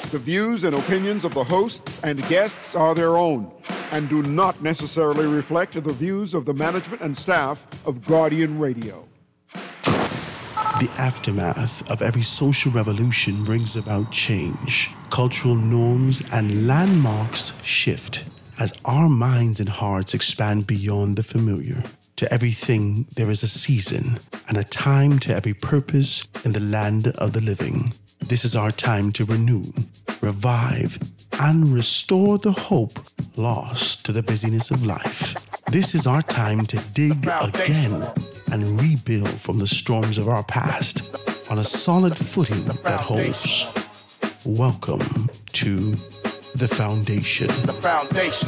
The views and opinions of the hosts and guests are their own and do not necessarily reflect the views of the management and staff of Guardian Radio. The aftermath of every social revolution brings about change. Cultural norms and landmarks shift as our minds and hearts expand beyond the familiar. To everything, there is a season and a time to every purpose in the land of the living. This is our time to renew, revive, and restore the hope lost to the busyness of life. This is our time to dig again and rebuild from the storms of our past on a solid footing that holds. Welcome to The Foundation. The Foundation.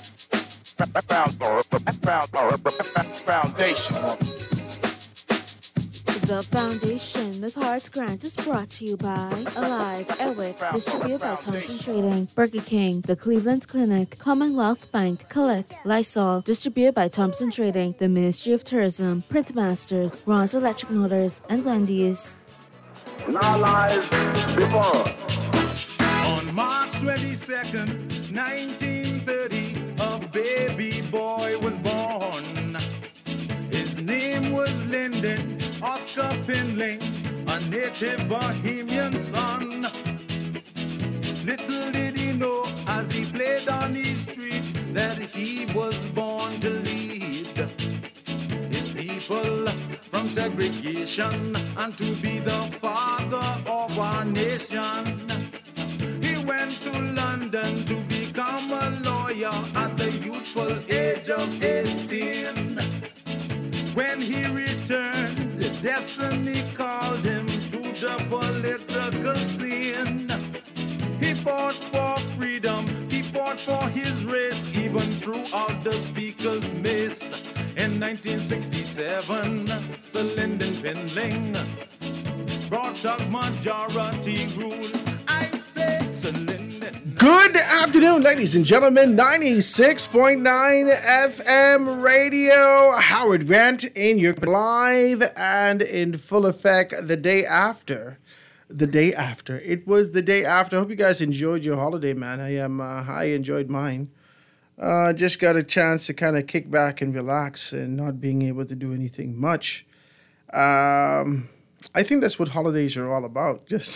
The Foundation with Hearts Grant is brought to you by Alive, Airwick, distributed by Thompson Trading, Burger King, The Cleveland Clinic, Commonwealth Bank, Collect, Lysol, distributed by Thompson Trading, the Ministry of Tourism, Printmasters, Ron's Electric Motors, and Wendy's. Now live before. On March 22nd, 1930, a baby boy was born. His name was Lyndon Oscar Finley, a native Bohemian son. Little did he know as he played on the street that he was born to lead his people from segregation and to be the father of our nation. He went to London to become a lawyer at the youthful age of 18. When he returned, destiny called him to the political scene. He fought for freedom, he fought for his race, even throughout the speaker's mace. In 1967, Sir Lyndon Finling brought us majority rule. I say, Sir Lyndon. Good afternoon, ladies and gentlemen. 96.9 FM radio. Howard Grant in your live and in full effect the day after. The day after. It was the day after. I hope you guys enjoyed your holiday, man. I enjoyed mine. Just got a chance to kind of kick back and relax and not being able to do anything much. I think that's what holidays are all about. Just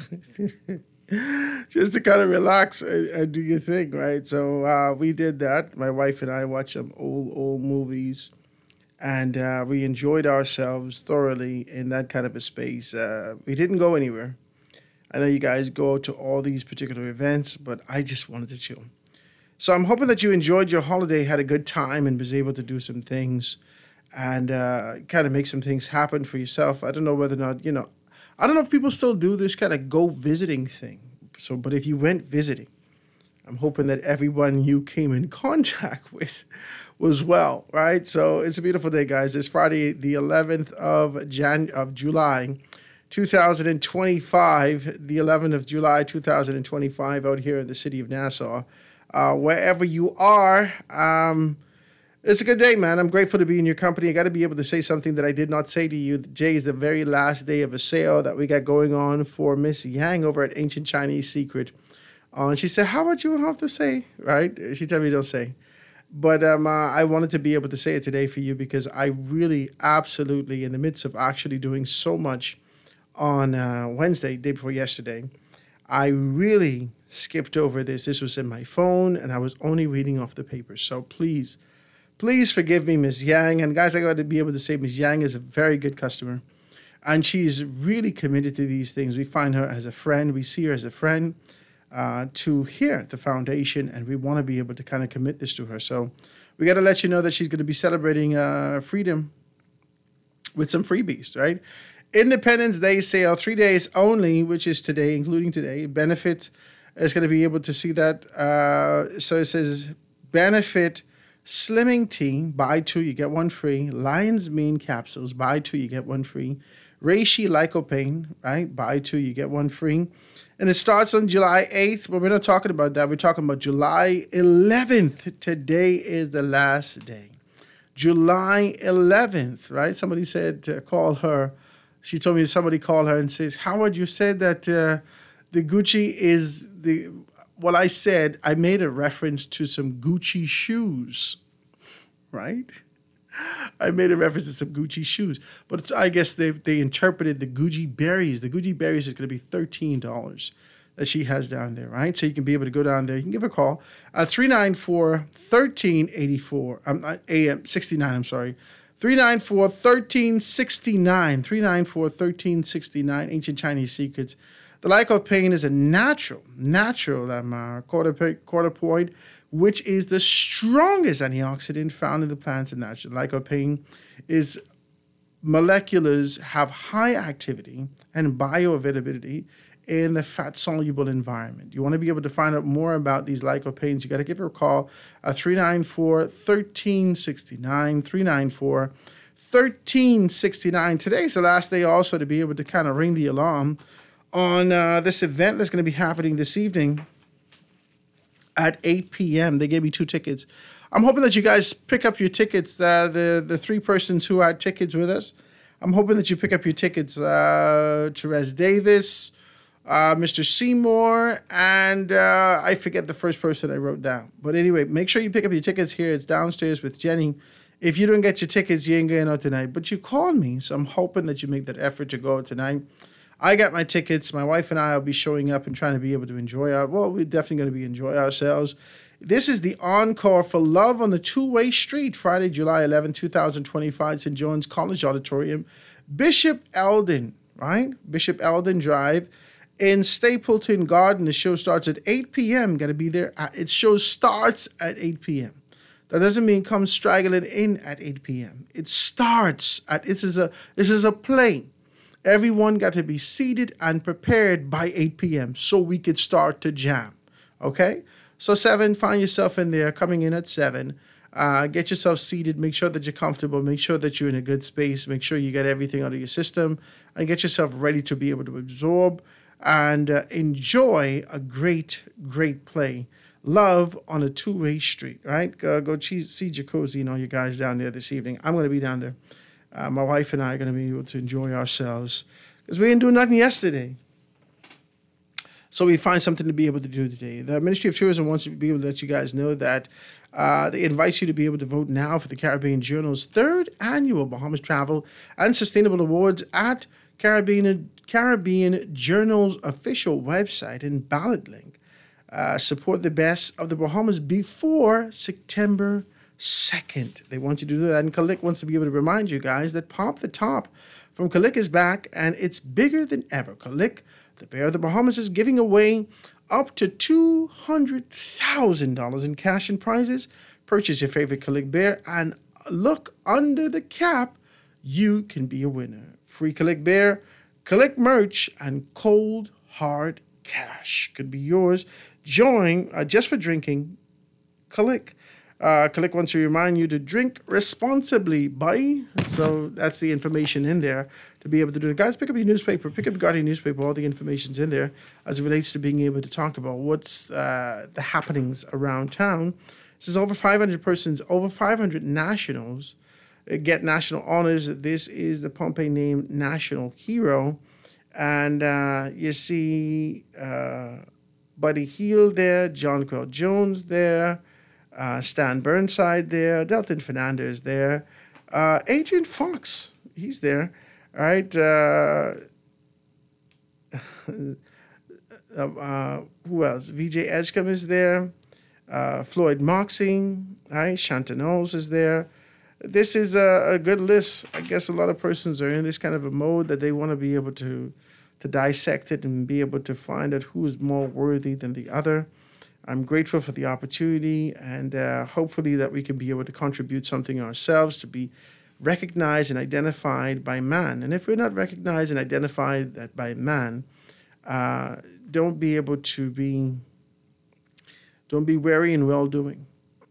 to kind of relax and do your thing, right? So we did that. My wife and I watched some old movies, and we enjoyed ourselves thoroughly in that kind of a space. We didn't go anywhere. I know you guys go to all these particular events, but I just wanted to chill. So I'm hoping that you enjoyed your holiday, had a good time, and was able to do some things and kind of make some things happen for yourself. I don't know whether or not, I don't know if people still do this kind of go visiting thing. So, but if you went visiting, I'm hoping that everyone you came in contact with was well, right? So it's a beautiful day, guys. It's Friday, the 11th of July, 2025, the 11th of July, 2025, out here in the city of Nassau. Wherever you are, it's a good day, man. I'm grateful to be in your company. I got to be able to say something that I did not say to you. Today is the very last day of a sale that we got going on for Miss Yang over at Ancient Chinese Secret. And she said, how about you have to say, right? She told me don't say. But I wanted to be able to say it today for you because I really absolutely, in the midst of actually doing so much on Wednesday, day before yesterday, I really skipped over this. This was in my phone, and I was only reading off the paper. So please forgive me, Ms. Yang. And guys, I got to be able to say Ms. Yang is a very good customer. And she's really committed to these things. We find her as a friend. We see her as a friend to here at the foundation. And we want to be able to kind of commit this to her. So we got to let you know that she's going to be celebrating freedom with some freebies, right? Independence Day sale, 3 days only, which is today, including today. Benefit is going to be able to see that. So it says benefit Slimming Tea, buy two, you get one free. Lion's Mane capsules, buy two, you get one free. Reishi Lycopene, right? Buy two, you get one free. And it starts on July 8th, but we're not talking about that. We're talking about July 11th. Today is the last day. July 11th, right? Somebody said to call her. She told me somebody called her and says, Howard, you said that The Gucci is the. Well, I made a reference to some Gucci shoes, right? I made a reference to some Gucci shoes, but I guess they interpreted the Gucci berries. The Gucci berries is going to be $13 that she has down there, right? So you can be able to go down there. You can give her a call at 394-1384 AM 69. I'm sorry, 394-1369. 394-1369. Ancient Chinese Secrets. The lycopene is a natural corticoid, which is the strongest antioxidant found in the plants and natural. Lycopene is molecules have high activity and bioavailability in the fat-soluble environment. You want to be able to find out more about these lycopenes, you got to give her a call at 394-1369, 394-1369. Today's the last day also to be able to kind of ring the alarm on this event that's going to be happening this evening at 8 p.m. They gave me 2 tickets. I'm hoping that you guys pick up your tickets, the 3 persons who had tickets with us. I'm hoping that you pick up your tickets, Therese Davis, Mr. Seymour, and I forget the first person I wrote down. But anyway, make sure you pick up your tickets here. It's downstairs with Jenny. If you don't get your tickets, you ain't getting out tonight. But you called me, so I'm hoping that you make that effort to go out tonight. I got my tickets. My wife and I will be showing up and trying to be able to enjoy we're definitely going to be enjoy ourselves. This is the encore for Love on the Two-Way Street, Friday, July 11, 2025, St. John's College Auditorium, Bishop Eldon, right? Bishop Eldon Drive in Stapleton Garden. The show starts at 8 p.m. Got to be there. It show starts at 8 p.m. That doesn't mean come straggling in at 8 p.m. It starts at, this is a play. Everyone got to be seated and prepared by 8 p.m. so we could start to jam, okay? So 7, find yourself in there, coming in at 7. Get yourself seated. Make sure that you're comfortable. Make sure that you're in a good space. Make sure you get everything out of your system and get yourself ready to be able to absorb and enjoy a great, great play. Love on a Two-Way Street, right? Go see Jacuzzi and all you guys down there this evening. I'm going to be down there. My wife and I are going to be able to enjoy ourselves because we didn't do nothing yesterday. So we find something to be able to do today. The Ministry of Tourism wants to be able to let you guys know that they invite you to be able to vote now for the Caribbean Journal's 3rd annual Bahamas Travel and Sustainable Awards at Caribbean Journal's official website and ballot link. Support the best of the Bahamas before September 2nd. They want you to do that. And Kalik wants to be able to remind you guys that Pop the Top from Kalik is back and it's bigger than ever. Kalik, the Bear of the Bahamas, is giving away up to $200,000 in cash and prizes. Purchase your favorite Kalik Bear and look under the cap. You can be a winner. Free Kalik Bear, Kalik merch, and cold hard cash could be yours. Join just for drinking Kalik. Kalik wants to remind you to drink responsibly, bye. So that's the information in there to be able to do it. Guys, pick up your newspaper, pick up your Guardian newspaper. All the information's in there as it relates to being able to talk about what's the happenings around town. This is over 500 persons, over 500 nationals get national honors. This is the Pompey named National Hero. And you see Buddy Hield there, John Quill Jones there, Stan Burnside there, Delton Fernandez there, Adrian Fox, he's there, all right. Who else? VJ Edgecombe is there, Floyd Moxie, all right, Shanta Knowles is there. This is a good list. I guess a lot of persons are in this kind of a mode that they want to be able to dissect it and be able to find out who is more worthy than the other. I'm grateful for the opportunity and hopefully that we can be able to contribute something ourselves to be recognized and identified by man. And if we're not recognized and identified by man, don't be wary in well-doing.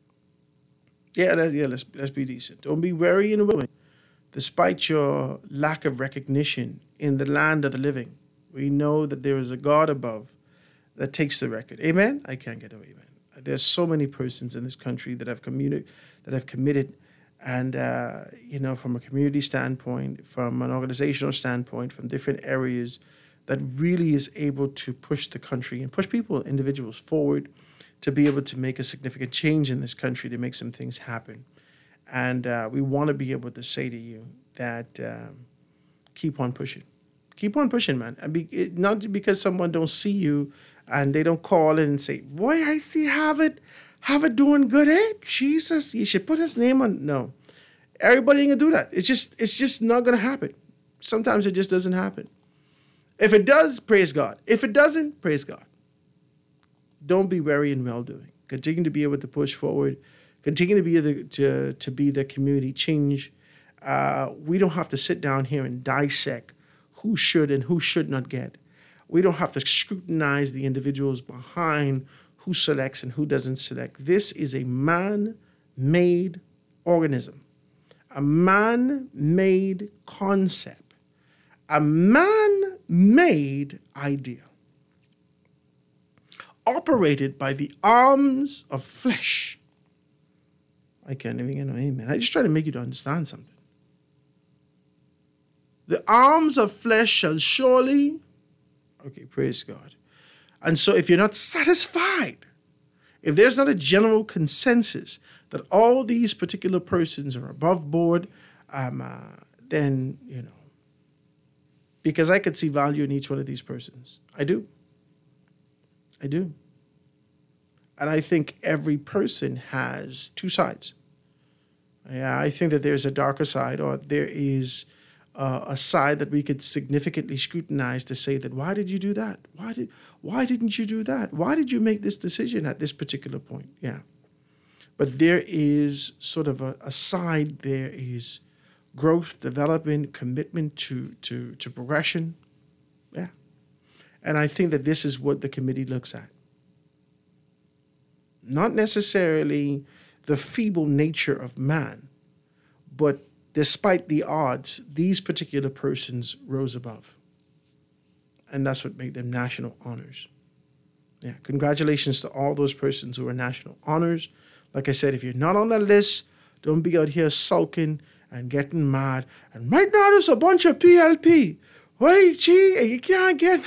Let's be decent. Don't be wary in well-doing. Despite your lack of recognition in the land of the living, we know that there is a God above that takes the record. Amen? I can't get away, man. There's so many persons in this country that have committed, and from a community standpoint, from an organizational standpoint, from different areas, that really is able to push the country and push people, individuals forward to be able to make a significant change in this country, to make some things happen. And we want to be able to say to you that keep on pushing. Keep on pushing, man. Not because someone don't see you and they don't call in and say, boy, I see Harvard doing good, eh? Jesus, you should put his name on. No. Everybody ain't gonna do that. It's just not gonna happen. Sometimes it just doesn't happen. If it does, praise God. If it doesn't, praise God. Don't be weary in well-doing. Continue to be able to push forward. Continue to be the community change. We don't have to sit down here and dissect who should and who should not get. We don't have to scrutinize the individuals behind who selects and who doesn't select. This is a man-made organism, a man-made concept, a man-made idea, operated by the arms of flesh. I can't even get no amen. I just try to make you to understand something. The arms of flesh shall surely, okay, praise God. And so if you're not satisfied, if there's not a general consensus that all these particular persons are above board, then, because I could see value in each one of these persons. I do. And I think every person has two sides. Yeah, I think that there's a darker side, or there is a side that we could significantly scrutinize to say that, why did you do that? Why didn't you do that? Why did you make this decision at this particular point? Yeah. But there is sort of a side, there is growth, development, commitment to progression. Yeah. And I think that this is what the committee looks at. Not necessarily the feeble nature of man, but despite the odds, these particular persons rose above. And that's what made them national honors. Yeah, congratulations to all those persons who are national honors. Like I said, if you're not on that list, don't be out here sulking and getting mad. And right now there's a bunch of PLP. Wait, gee, you can't get...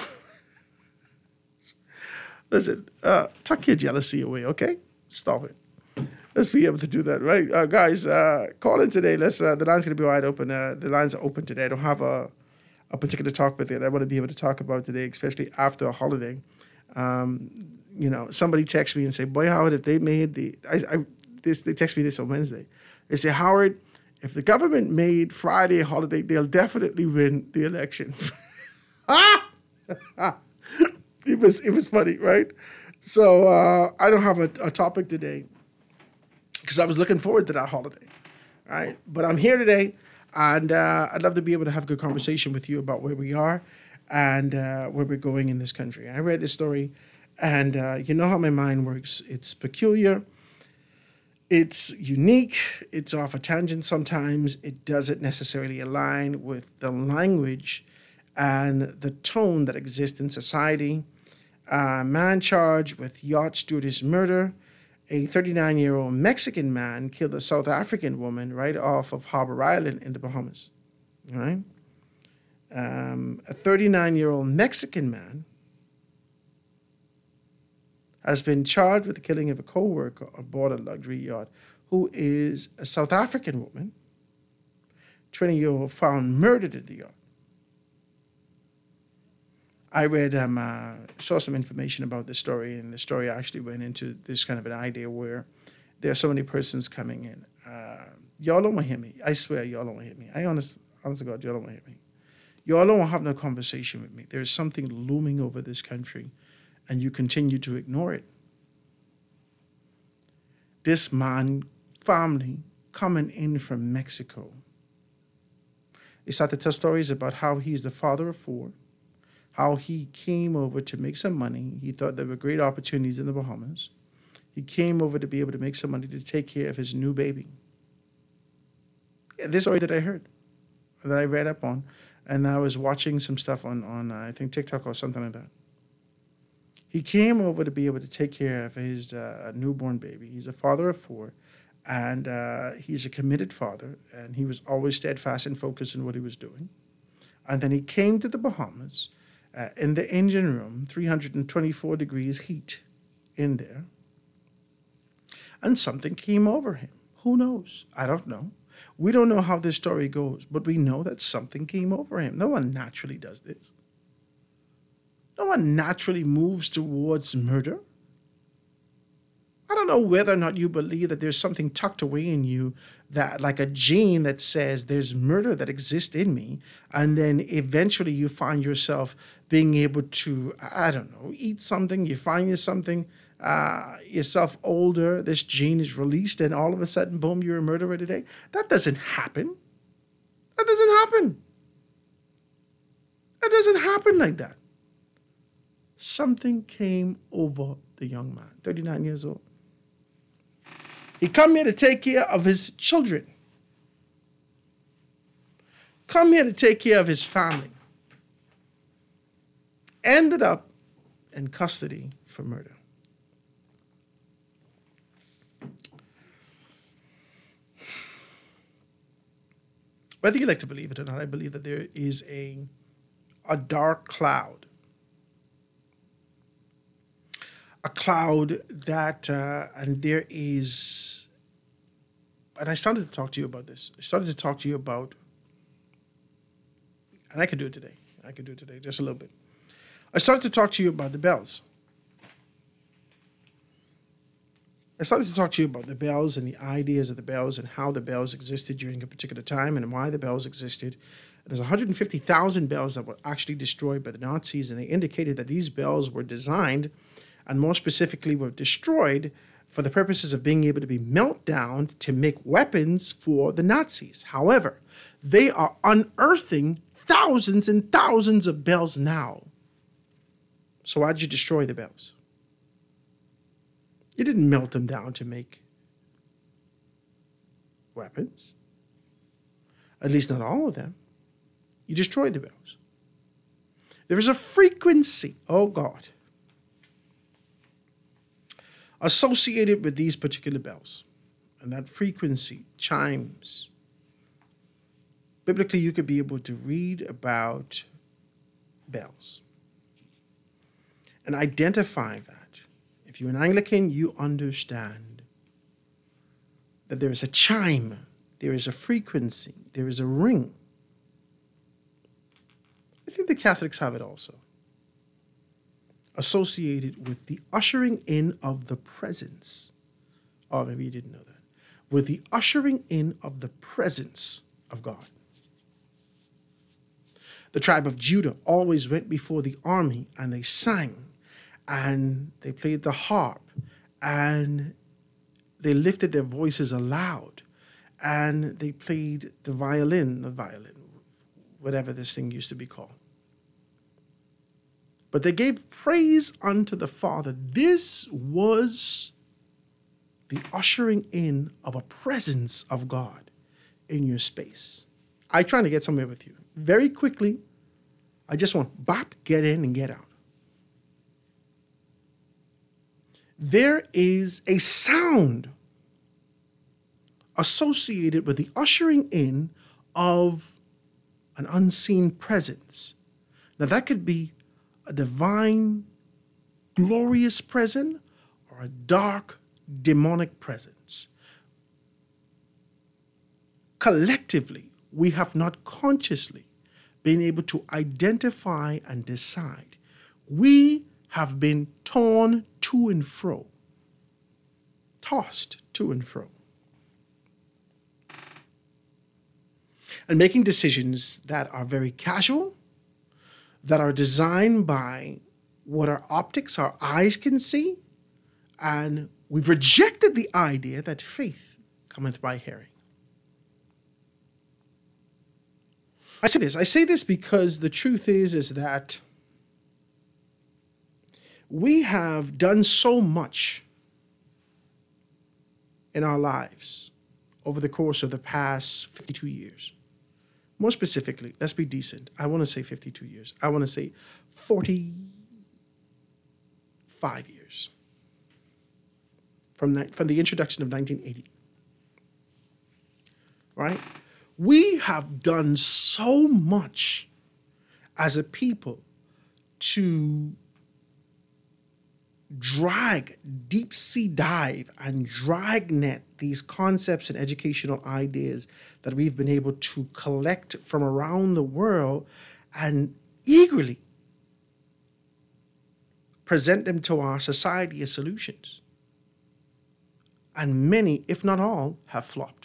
Listen, tuck your jealousy away, okay? Stop it. Let's be able to do that, right? Guys, call in today. The line's going to be wide open. The lines are open today. I don't have a particular topic that I want to be able to talk about today, especially after a holiday. Somebody text me and say, boy, Howard, if they made they text me this on Wednesday. They say, Howard, if the government made Friday a holiday, they'll definitely win the election. It was funny, right? So I don't have a topic today because I was looking forward to that holiday, right? But I'm here today, and I'd love to be able to have a good conversation with you about where we are and where we're going in this country. I read this story, and you know how my mind works. It's peculiar. It's unique. It's off a tangent sometimes. It doesn't necessarily align with the language and the tone that exists in society. A man charged with yacht stewardess murder. A 39-year-old Mexican man killed a South African woman right off of Harbor Island in the Bahamas. All right? A 39-year-old Mexican man has been charged with the killing of a co-worker aboard a luxury yacht who is a South African woman, 20-year-old, found murdered at the yacht. I read, saw some information about this story, and the story actually went into this kind of an idea where there are so many persons coming in. Y'all don't want to hear me. I swear, y'all don't want to hear me. Honest to God, y'all don't want to hear me. Y'all don't want to have no conversation with me. There's something looming over this country, and you continue to ignore it. This man, family, coming in from Mexico. They start to tell stories about how he's the father of four, how he came over to make some money. He thought there were great opportunities in the Bahamas. He came over to be able to make some money to take care of his new baby. Yeah, this story that I heard, that I read up on, and I was watching some stuff on I think TikTok or something like that. He came over to be able to take care of his newborn baby. He's a father of four, and he's a committed father, and he was always steadfast and focused in what he was doing. And then he came to the Bahamas, in the engine room, 324 degrees heat in there. And something came over him. Who knows? I don't know. We don't know how this story goes, but we know that something came over him. No one naturally does this. No one naturally moves towards murder. I don't know whether or not you believe that there's something tucked away in you, that like a gene that says there's murder that exists in me, and then eventually you find yourself being able to, I don't know, eat something, you find yourself older, this gene is released, and all of a sudden, boom, you're a murderer today. That doesn't happen. That doesn't happen. That doesn't happen like that. Something came over the young man, 39 years old. He come here to take care of his children. Come here to take care of his family. Ended up in custody for murder. Whether you like to believe it or not, I believe that there is a dark cloud. A cloud that, and there is, and I started to talk to you about this. I started to talk to you about, and I could do it today. Just a little bit. I started to talk to you about the bells. I started to talk to you about the bells and the ideas of the bells and how the bells existed during a particular time and why the bells existed. There's 150,000 bells that were actually destroyed by the Nazis, and they indicated that these bells were designed, and more specifically were destroyed, for the purposes of being able to be melted down to make weapons for the Nazis. However, they are unearthing thousands and thousands of bells now. So why'd you destroy the bells? You didn't melt them down to make weapons. At least not all of them. You destroyed the bells. There is a frequency, oh God, associated with these particular bells. And that frequency chimes. Biblically, you could be able to read about bells and identify that. If you're an Anglican, you understand that there is a chime, there is a frequency, there is a ring. I think the Catholics have it also, associated with the ushering in of the presence. Oh, maybe you didn't know that. With the ushering in of the presence of God. The tribe of Judah always went before the army and they sang and they played the harp and they lifted their voices aloud and they played the violin, whatever this thing used to be called. But they gave praise unto the Father. This was the ushering in of a presence of God in your space. I'm trying to get somewhere with you. Very quickly, I just want bop, get in and get out. There is a sound associated with the ushering in of an unseen presence. Now that could be a divine, glorious presence or a dark, demonic presence. Collectively, we have not consciously been able to identify and decide. We have been torn to and fro, tossed to and fro, and making decisions that are very casual, that are designed by what our optics, our eyes can see, and we've rejected the idea that faith cometh by hearing. I say this because the truth is that we have done so much in our lives over the course of the past 52 years. More specifically, let's be decent. I want to say 52 years. I want to say 45 years from the introduction of 1980. Right? We have done so much as a people to deep sea dive and dragnet these concepts and educational ideas that we've been able to collect from around the world and eagerly present them to our society as solutions. And many, if not all, have flopped.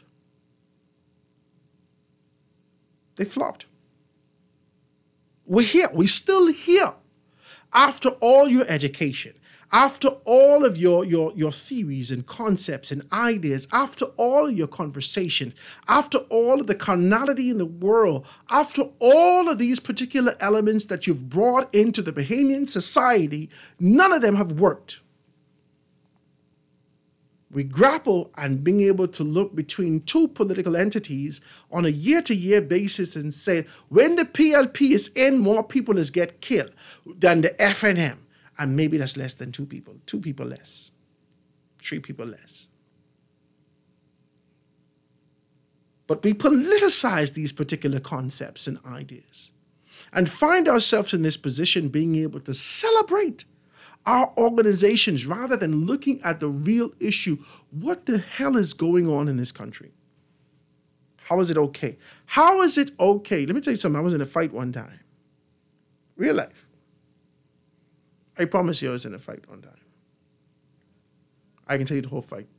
They flopped. We're here. We're still here. After all your education, after all of your theories and concepts and ideas, after all of your conversations, after all of the carnality in the world, after all of these particular elements that you've brought into the Bahamian society, none of them have worked. We grapple and being able to look between two political entities on a year-to-year basis and say, when the PLP is in, more people is get killed than the FNM. And maybe that's less than 2 people less, 3 people less. But we politicize these particular concepts and ideas and find ourselves in this position being able to celebrate our organizations rather than looking at the real issue. What the hell is going on in this country? How is it okay? How is it okay? Let me tell you something. I was in a fight one time. Real life. I promise you I was in a fight one time. I can tell you the whole fight.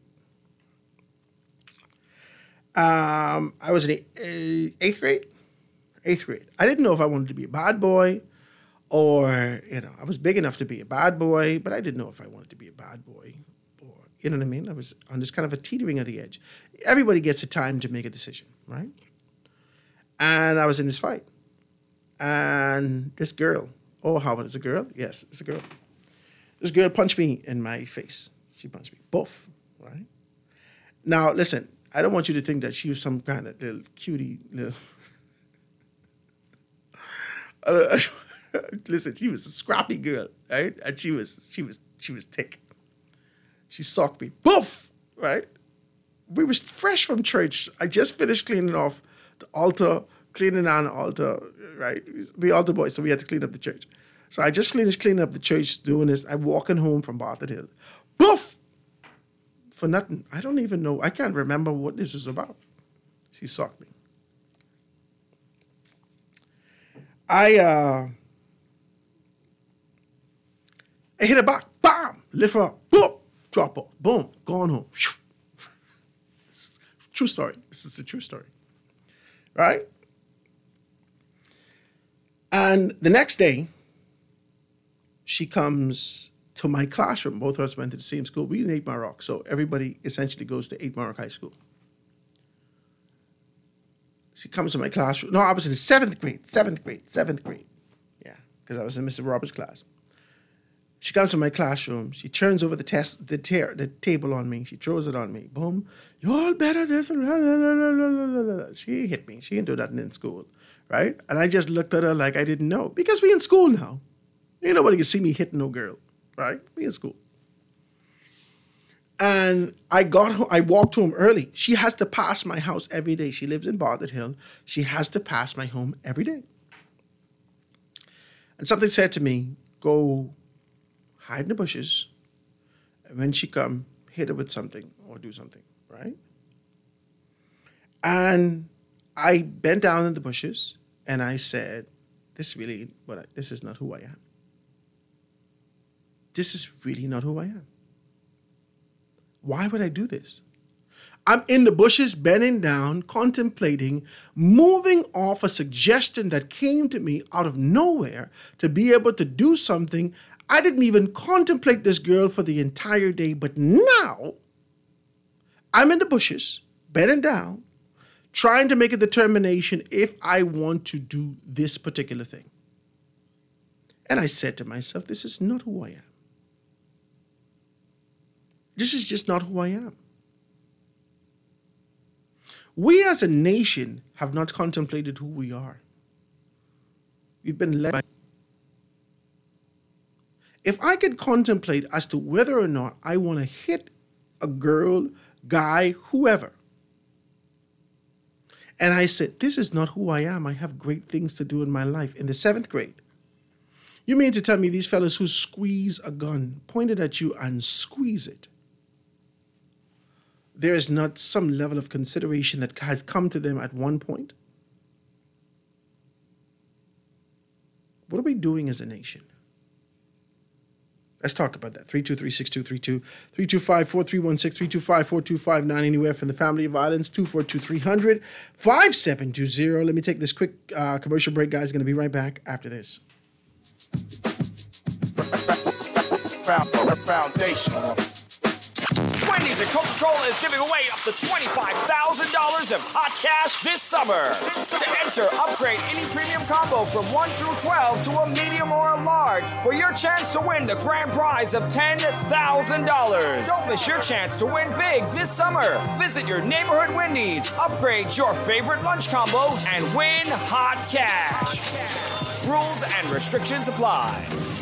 I was in 8th grade. 8th grade. I didn't know if I wanted to be a bad boy or, I was big enough to be a bad boy, but I didn't know if I wanted to be a bad boy or, you know what I mean? I was on this kind of a teetering of the edge. Everybody gets a time to make a decision, right? And I was in this fight. And this girl, how it's a girl? Yes, it's a girl. This girl punched me in my face. She punched me. Boof, right? Now, listen, I don't want you to think that she was some kind of little cutie. Listen, she was a scrappy girl, right? And she was thick. She socked me. Boof, right? We was fresh from church. I just finished cleaning off the altar, cleaning on the altar, right? We altar boys, so we had to clean up the church. So I just finished cleaning up the church, doing this. I'm walking home from Bartlett Hill. Boof! For nothing. I don't even know. I can't remember what this was about. She socked me. I hit her back. Bam! Lift her up. Boom! Drop her. Boom! Gone home. True story. This is a true story. Right? And the next day, she comes to my classroom. Both of us went to the same school. We in 8 Mile Rock, so everybody essentially goes to 8 Mile Rock High School. She comes to my classroom. No, I was in the 7th grade. 7th grade. Yeah, because I was in Mr. Roberts' class. She comes to my classroom. She turns over the table on me. She throws it on me. Boom. You all better this. She hit me. She didn't do nothing in school, right? And I just looked at her like I didn't know. Because we in school now. Ain't nobody can see me hitting no girl, right? We in school. And I walked home early. She has to pass my house every day. She lives in Bartlett Hill. She has to pass my home every day. And something said to me, go hide in the bushes, and when she come, hit her with something or do something, right? And I bent down in the bushes and I said, this is not who I am. This is really not who I am. Why would I do this? I'm in the bushes, bending down, contemplating, moving off a suggestion that came to me out of nowhere to be able to do something. I didn't even contemplate this girl for the entire day, but now I'm in the bushes, bending down, trying to make a determination if I want to do this particular thing. And I said to myself, this is not who I am. This is just not who I am. We as a nation have not contemplated who we are. We've been led by. If I could contemplate as to whether or not I want to hit a girl, guy, whoever, and I said, this is not who I am. I have great things to do in my life. In the 7th grade, You mean to tell me these fellas who squeeze a gun pointed at you and squeeze it, there is not some level of consideration that has come to them at one point? What are we doing as a nation? Let's talk about that. 323-6232, 325-4316, 325-4259, anywhere from the family of violence, 242-300-5720. Let me take this quick commercial break, guys. Going to be right back after this. Foundation. Wendy's and Coca-Cola is giving away up to $25,000 of hot cash this summer. To enter, upgrade any premium combo from 1 through 12 to a medium or a large for your chance to win the grand prize of $10,000. Don't miss your chance to win big this summer. Visit your neighborhood Wendy's, upgrade your favorite lunch combo, and win hot cash. Rules and restrictions apply.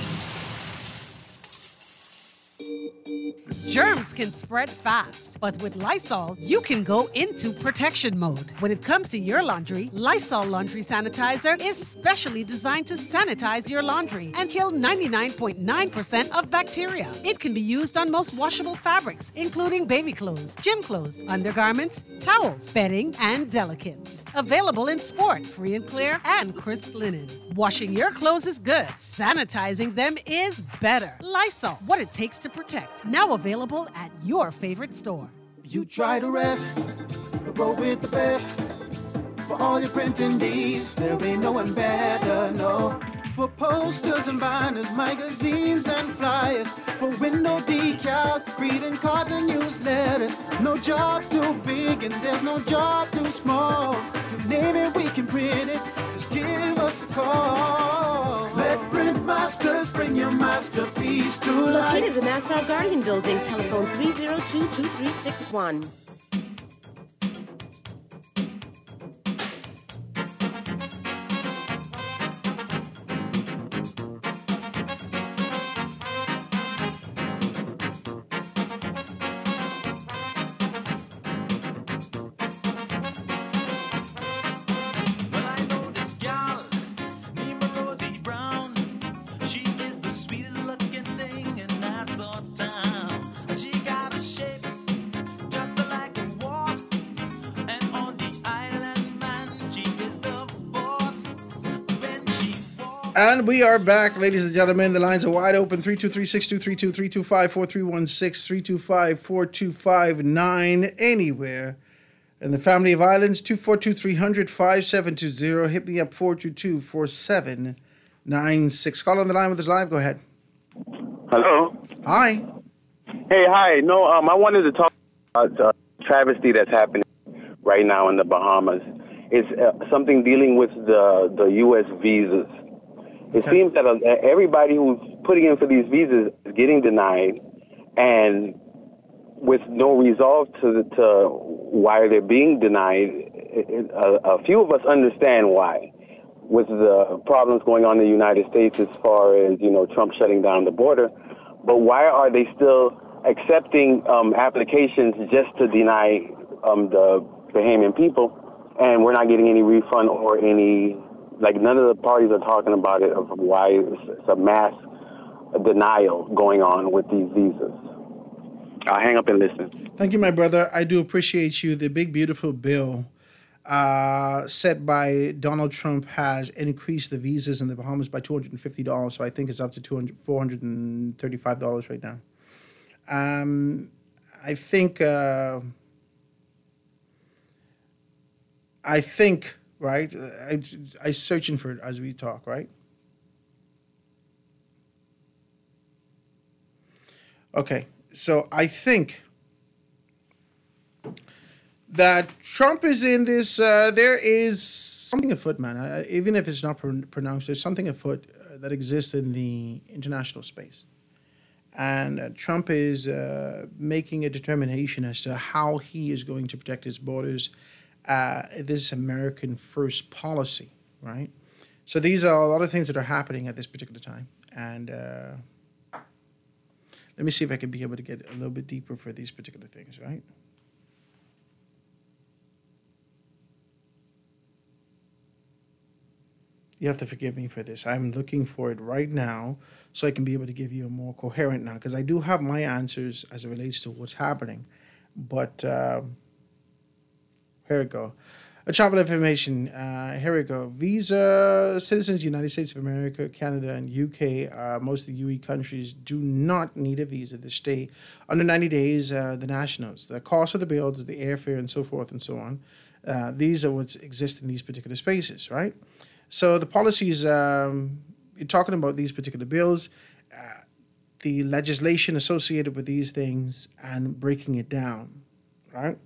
Germs can spread fast, but with Lysol, you can go into protection mode. When it comes to your laundry, Lysol Laundry Sanitizer is specially designed to sanitize your laundry and kill 99.9% of bacteria. It can be used on most washable fabrics, including baby clothes, gym clothes, undergarments, towels, bedding, and delicates. Available in sport, free and clear, and crisp linen. Washing your clothes is good. Sanitizing them is better. Lysol, what it takes to protect. Now available at your favorite store. You try to rest, roll with the best. For all your printing needs, there ain't no one better, no. For posters and banners, magazines and flyers. For window decals, greeting cards and newsletters. No job too big and there's no job too small. You name it, we can print it. Just give us a call. Let Print Masters bring your masterpiece to life. Located in the Nassau Guardian Building, telephone 302-2361. And we are back, ladies and gentlemen. The lines are wide open. 323-6232, 325-4316, 325-4259, anywhere. And the family of islands, 242-300-5720. Hit me up, 422-4796. Call on the line with us live. Go ahead. Hello. Hi. Hey, hi. No, I wanted to talk about travesty that's happening right now in the Bahamas. It's something dealing with the U.S. visas. It seems that everybody who's putting in for these visas is getting denied, and with no resolve to why they're being denied. A few of us understand why, with the problems going on in the United States as far as, Trump shutting down the border. But why are they still accepting applications just to deny the Bahamian people, and we're not getting any refund or any... none of the parties are talking about it, of why it's a mass denial going on with these visas. I'll hang up and listen. Thank you, my brother. I do appreciate you. The big, beautiful bill set by Donald Trump has increased the visas in the Bahamas by $250. So I think it's up to $435 right now. I think, right? I'm searching for it as we talk, right? Okay, so I think that Trump is in this, there is something afoot, man. Even if it's not pronounced, there's something afoot that exists in the international space. And Trump is making a determination as to how he is going to protect his borders. This American first policy, right? So these are a lot of things that are happening at this particular time. And let me see if I can be able to get a little bit deeper for these particular things, right? You have to forgive me for this. I'm looking for it right now so I can be able to give you a more coherent now, because I do have my answers as it relates to what's happening. But here we go. Travel information. Here we go. Visa citizens, United States of America, Canada, and UK. Most of the UE countries do not need a visa to stay under 90 days. The nationals, the cost of the bills, the airfare, and so forth and so on. These are what exist in these particular spaces, right? So the policies, you're talking about these particular bills, the legislation associated with these things, and breaking it down, right?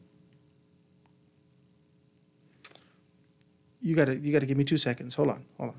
You gotta give me 2 seconds. Hold on.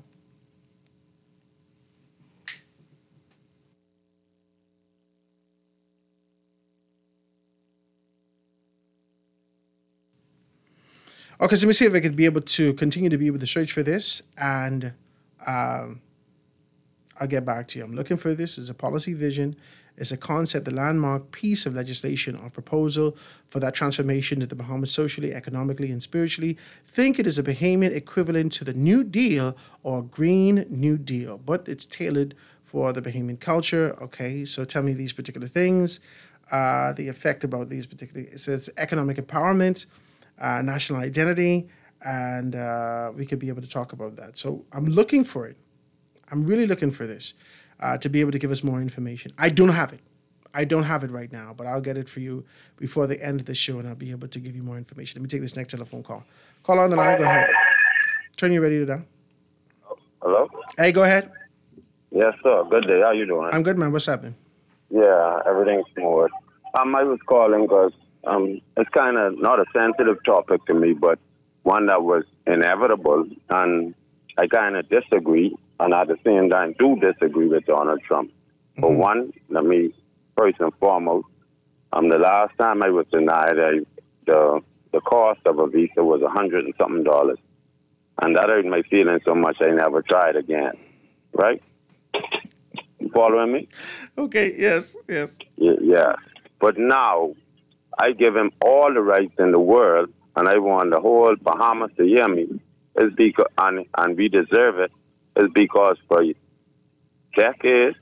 Okay, so let me see if I could be able to continue to be able to search for this, and I'll get back to you. I'm looking for this. It's a policy vision. It's a concept, a landmark piece of legislation or proposal for that transformation to the Bahamas socially, economically, and spiritually. Think it is a Bahamian equivalent to the New Deal or Green New Deal, but it's tailored for the Bahamian culture. Okay, so tell me these particular things, the effect about these particular. It says economic empowerment, national identity, and we could be able to talk about that. So I'm looking for it. I'm really looking for this to be able to give us more information. I don't have it. I don't have it right now, but I'll get it for you before the end of the show, and I'll be able to give you more information. Let me take this next telephone call. Call on the line. Go ahead. Turn your radio down. Hello? Hey, go ahead. Yes, sir. Good day. How you doing? I'm good, man. What's happening? Yeah, everything's smooth. I was calling because it's kind of not a sensitive topic to me, but one that was inevitable, and I kind of disagree, and at the same time do disagree with Donald Trump. Mm-hmm. For one, let me first and foremost, the last time I was denied, the cost of a visa was $100 and something, and that hurt my feelings so much I never tried again. Right? You following me? Okay. Yes. Yeah. But now I give him all the rights in the world, and I want the whole Bahamas to hear me. Is because and we deserve it. Is because for decades,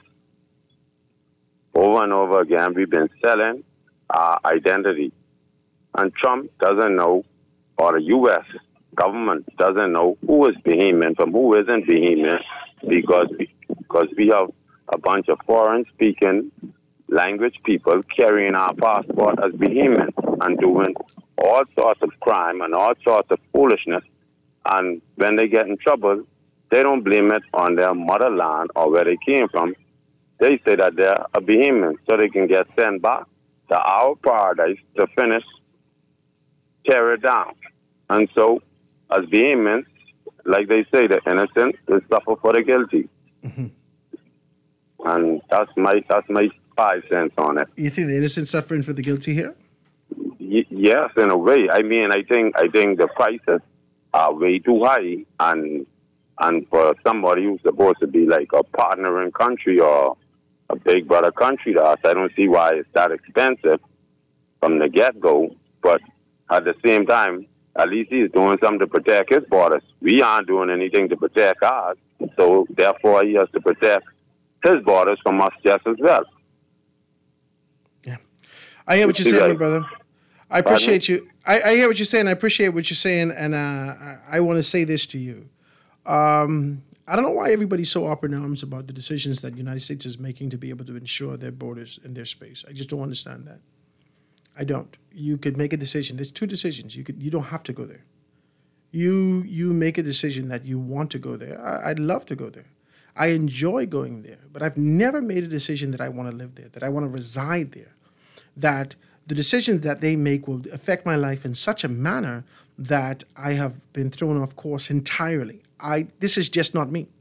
over and over again, we've been selling our identity, and Trump doesn't know, or the U.S. government doesn't know who is Bahamian from who isn't Bahamian, because we have a bunch of foreign-speaking language people carrying our passport as Bahamian and doing all sorts of crime and all sorts of foolishness. And when they get in trouble, they don't blame it on their motherland or where they came from. They say that they're a Bahamian, so they can get sent back to our paradise to finish, tear it down. And so, as Bahamians, like they say, the innocent will suffer for the guilty. Mm-hmm. And that's my 5 cents on it. You think the innocent suffering for the guilty here? Yes, in a way. I mean, I think the prices are way too high, and for somebody who's supposed to be like a partnering country or a big brother country to us, I don't see why it's that expensive from the get-go. But at the same time, at least he's doing something to protect his borders. We aren't doing anything to protect ours, so therefore he has to protect his borders from us just as well. Yeah, I hear what you're saying, my brother. I appreciate you. I hear what you're saying. I appreciate what you're saying, and I want to say this to you. I don't know why everybody's so up in arms about the decisions that the United States is making to be able to ensure their borders and their space. I just don't understand that. I don't. You could make a decision. There's 2 decisions. You don't have to go there. You make a decision that you want to go there. I'd love to go there. I enjoy going there, but I've never made a decision that I want to live there, that I want to reside there, that the decisions that they make will affect my life in such a manner that I have been thrown off course entirely. This is just not me.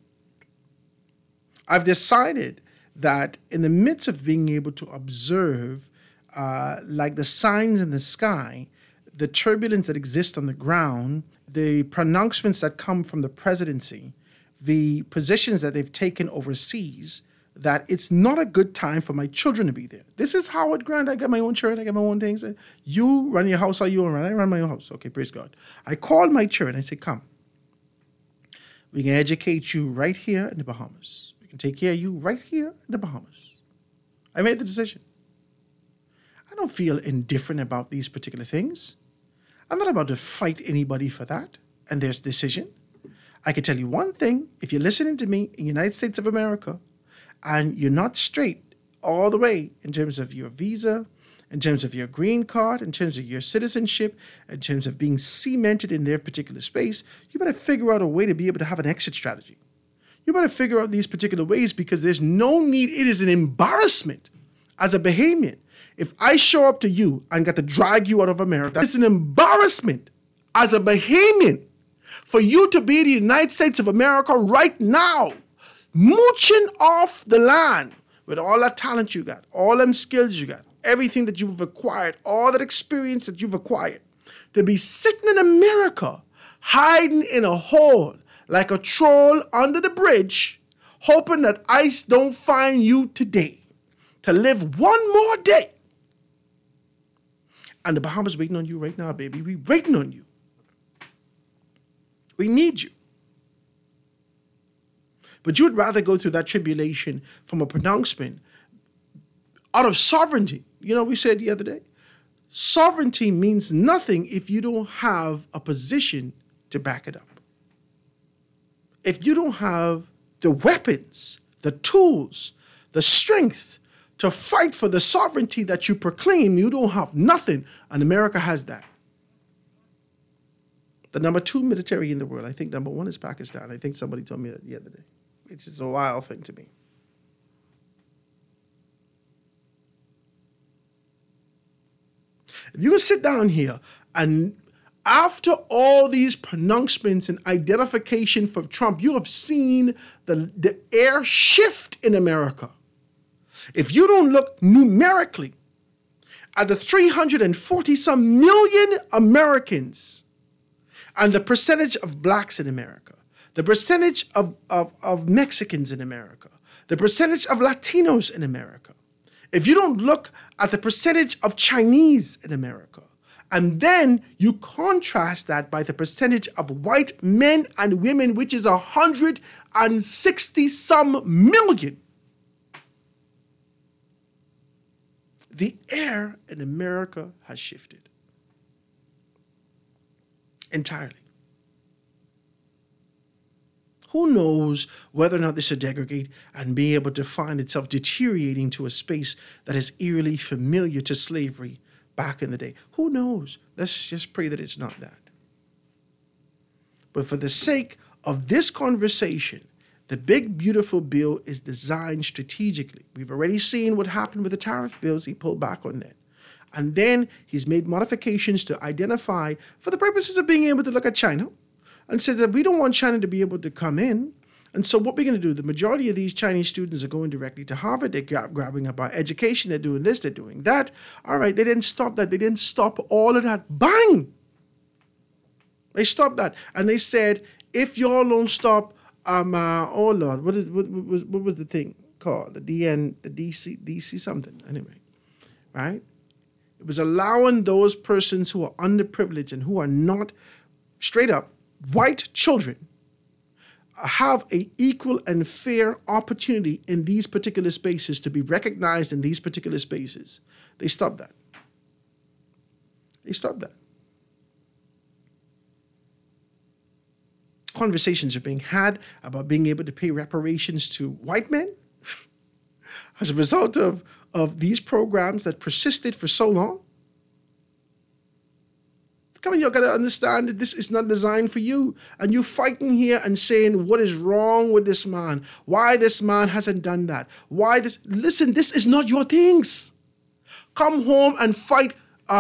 I've decided that in the midst of being able to observe like the signs in the sky, the turbulence that exists on the ground, the pronouncements that come from the presidency, the positions that they've taken overseas, that it's not a good time for my children to be there. This is Howard Grant. I got my own church. I got my own things. You run your house or you run? I run my own house. Okay, praise God. I called my church and I said, come. We can educate you right here in the Bahamas. We can take care of you right here in the Bahamas. I made the decision. I don't feel indifferent about these particular things. I'm not about to fight anybody for that. And there's decision. I can tell you one thing. If you're listening to me in the United States of America and you're not straight all the way in terms of your visa, in terms of your green card, in terms of your citizenship, in terms of being cemented in their particular space, you better figure out a way to be able to have an exit strategy. You better figure out these particular ways because there's no need. It is an embarrassment as a Bahamian. If I show up to you and got to drag you out of America, it's an embarrassment as a Bahamian for you to be in the United States of America right now, mooching off the land with all that talent you got, all them skills you got, everything that you've acquired, all that experience that you've acquired, to be sitting in America, hiding in a hole like a troll under the bridge, hoping that ICE don't find you today, to live one more day. And the Bahamas waiting on you right now, baby. We waiting on you. We need you. But you would rather go through that tribulation from a pronouncement out of sovereignty. You know, we said the other day, sovereignty means nothing if you don't have a position to back it up. If you don't have the weapons, the tools, the strength to fight for the sovereignty that you proclaim, you don't have nothing. And America has that. The number 2 military in the world, I think number 1 is Pakistan. I think somebody told me that the other day. It's just a wild thing to me. If you can sit down here and after all these pronouncements and identification for Trump, you have seen the air shift in America. If you don't look numerically at the 340-some million Americans and the percentage of blacks in America, the percentage of Mexicans in America, the percentage of Latinos in America, if you don't look at the percentage of Chinese in America, and then you contrast that by the percentage of white men and women, which is 160-some million, the air in America has shifted entirely. Who knows whether or not this will degrade and be able to find itself deteriorating to a space that is eerily familiar to slavery back in the day. Who knows? Let's just pray that it's not that. But for the sake of this conversation, the big, beautiful bill is designed strategically. We've already seen what happened with the tariff bills. He pulled back on that. And then he's made modifications to identify, for the purposes of being able to look at China, and said that we don't want China to be able to come in. And so what we're going to do, the majority of these Chinese students are going directly to Harvard. They're grabbing up our education. They're doing this. They're doing that. All right, they didn't stop that. They didn't stop all of that. Bang! They stopped that. And they said, if y'all don't stop, oh Lord, what was the thing called? The DC something. Anyway, right? It was allowing those persons who are underprivileged and who are not straight up white children have an equal and fair opportunity in these particular spaces to be recognized in these particular spaces. They stopped that. They stopped that. Conversations are being had about being able to pay reparations to white men as a result of these programs that persisted for so long. Come on, you got to understand that this is not designed for you. And you're fighting here and saying, what is wrong with this man? Why this man hasn't done that? Why this? Listen, this is not your things. Come home and fight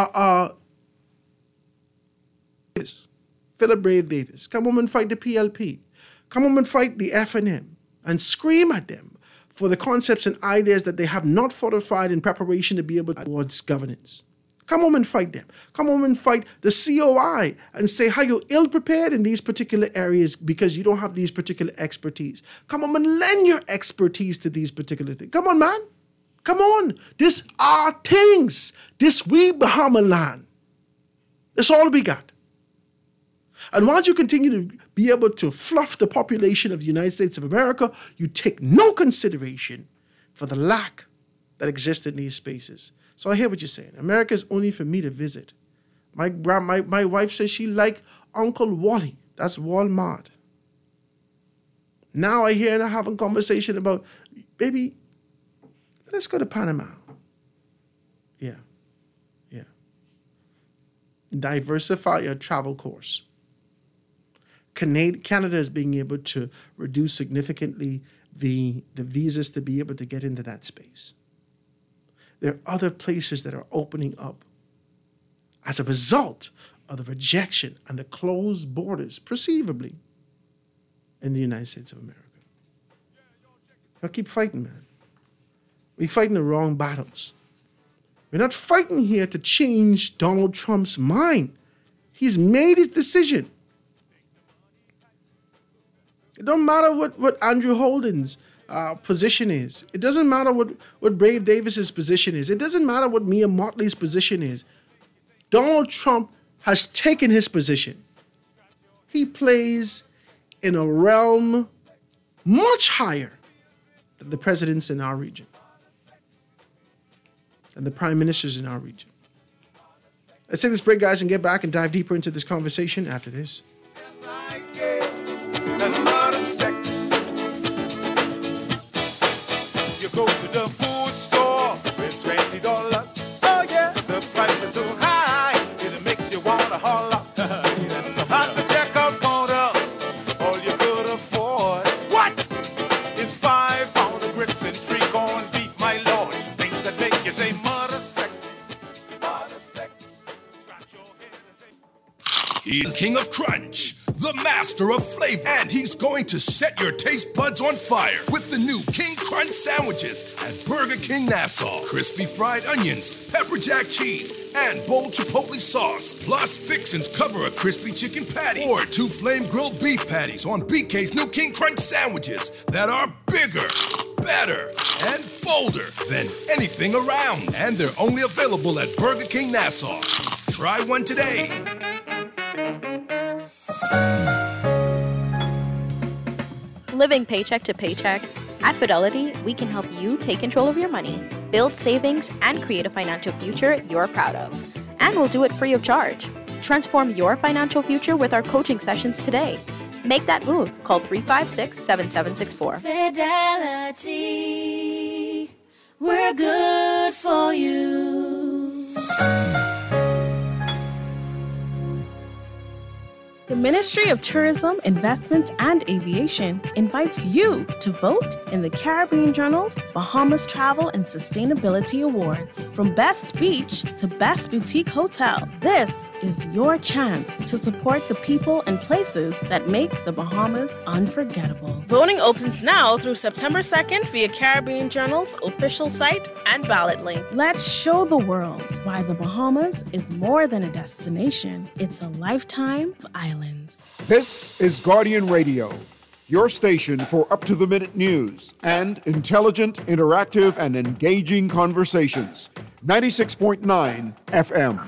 Philip Brave Davis. Come home and fight the PLP. Come home and fight the FNM and scream at them for the concepts and ideas that they have not fortified in preparation to be able towards governance. Come home and fight them. Come home and fight the COI and say how you're ill-prepared in these particular areas because you don't have these particular expertise. Come home and lend your expertise to these particular things. Come on, man. Come on. This are things. This we Bahama land. That's all we got. And while you continue to be able to fluff the population of the United States of America, you take no consideration for the lack that exists in these spaces. So I hear what you're saying. America is only for me to visit. My wife says she like Uncle Wally. That's Walmart. Now I hear her having conversation about, baby, let's go to Panama. Yeah. Diversify your travel course. Canada is being able to reduce significantly the visas to be able to get into that space. There are other places that are opening up as a result of the rejection and the closed borders, perceivably, in the United States of America. Now keep fighting, man. We're fighting the wrong battles. We're not fighting here to change Donald Trump's mind. He's made his decision. It don't matter what Andrew Holden's position is. It doesn't matter what Brave Davis's position is. It doesn't matter what Mia Motley's position is. Donald Trump has taken his position. He plays in a realm much higher than the presidents in our region and the prime ministers in our region. Let's take this break, guys, and get back and dive deeper into this conversation after this. You go to the food store with $20. Oh yeah, the price is so high, it makes you wanna holler. At the checkout counter, all you could afford. What? It's 5 pound of grits and 3 corned beef, my lord. Things that make you say mother sex. He's king of crunch, the master of flavor, and he's going to set your taste buds on fire with the new King Crunch sandwiches at Burger King Nassau. Crispy fried onions, pepper jack cheese, and bold chipotle sauce. Plus, fixins cover a crispy chicken patty or 2 flame grilled beef patties on BK's new King Crunch sandwiches that are bigger, better, and bolder than anything around. And they're only available at Burger King Nassau. Try one today. Living paycheck to paycheck, at Fidelity, we can help you take control of your money, build savings, and create a financial future you're proud of. And we'll do it free of charge. Transform your financial future with our coaching sessions today. Make that move. Call 356-7764. Fidelity, we're good for you. The Ministry of Tourism, Investments, and Aviation invites you to vote in the Caribbean Journal's Bahamas Travel and Sustainability Awards. From Best Beach to Best Boutique Hotel, this is your chance to support the people and places that make the Bahamas unforgettable. Voting opens now through September 2nd via Caribbean Journal's official site and ballot link. Let's show the world why the Bahamas is more than a destination. It's a lifetime of islands. This is Guardian Radio, your station for up-to-the-minute news and intelligent, interactive, and engaging conversations. 96.9 FM.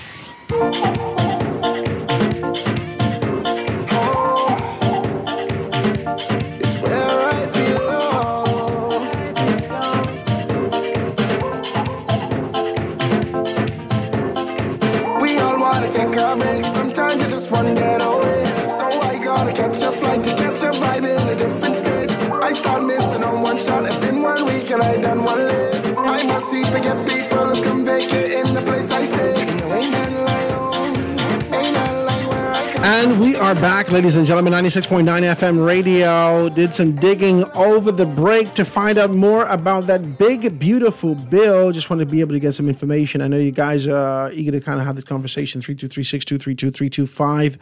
We all want to take a break. Sometimes you just want to get away. So I gotta catch a flight to catch a vibe in a different state. I start missing on one shot. It's been 1 week and I done one late. I must see forget people has come vacate in the place I stay. No, ain't nothing like home. Ain't nothing like where I come. And we are back, ladies and gentlemen. 96.9 FM radio. Did some digging over the break to find out more about that big, beautiful bill. Just wanted to be able to get some information. I know you guys are eager to kind of have this conversation. 323-623-2325,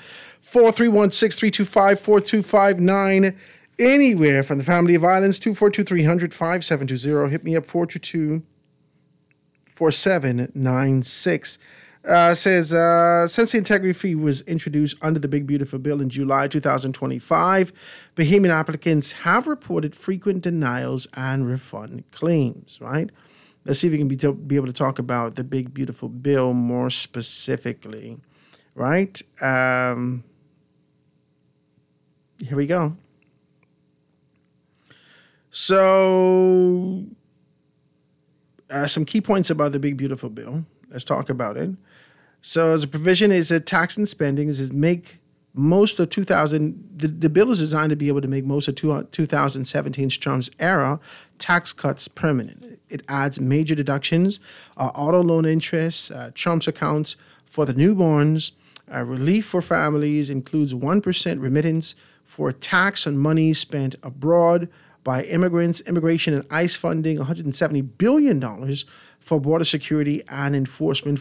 4316-325-4259. Anywhere from the family of islands, 242-300-5720. Hit me up, 422-4796. Says, since the integrity fee was introduced under the Big Beautiful Bill in July 2025, Bahamian applicants have reported frequent denials and refund claims, right? Let's see if we can be able to talk about the Big Beautiful Bill more specifically, right? here we go. So, some key points about the big, beautiful bill. Let's talk about it. So, as a provision is that tax and spending is make most of the bill is designed to be able to make most of 2017's Trump's era tax cuts permanent. It adds major deductions, auto loan interest, Trump's accounts for the newborns, relief for families, includes 1% remittance for tax on money spent abroad by immigrants, immigration and ICE funding, $170 billion for border security and enforcement,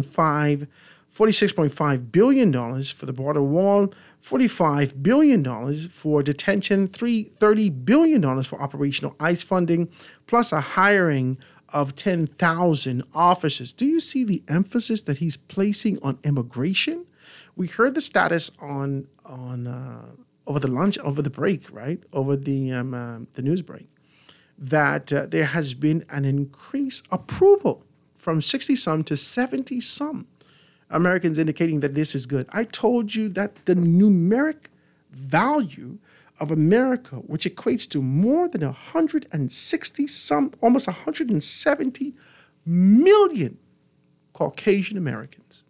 $46.5 billion for the border wall, $45 billion for detention, $30 billion for operational ICE funding, plus a hiring of 10,000 officers. Do you see the emphasis that he's placing on immigration? We heard the status on over the break, right? Over the news break, that there has been an increased approval from 60-some to 70-some Americans indicating that this is good. I told you that the numeric value of America, which equates to more than 160-some, almost 170 million Caucasian Americans,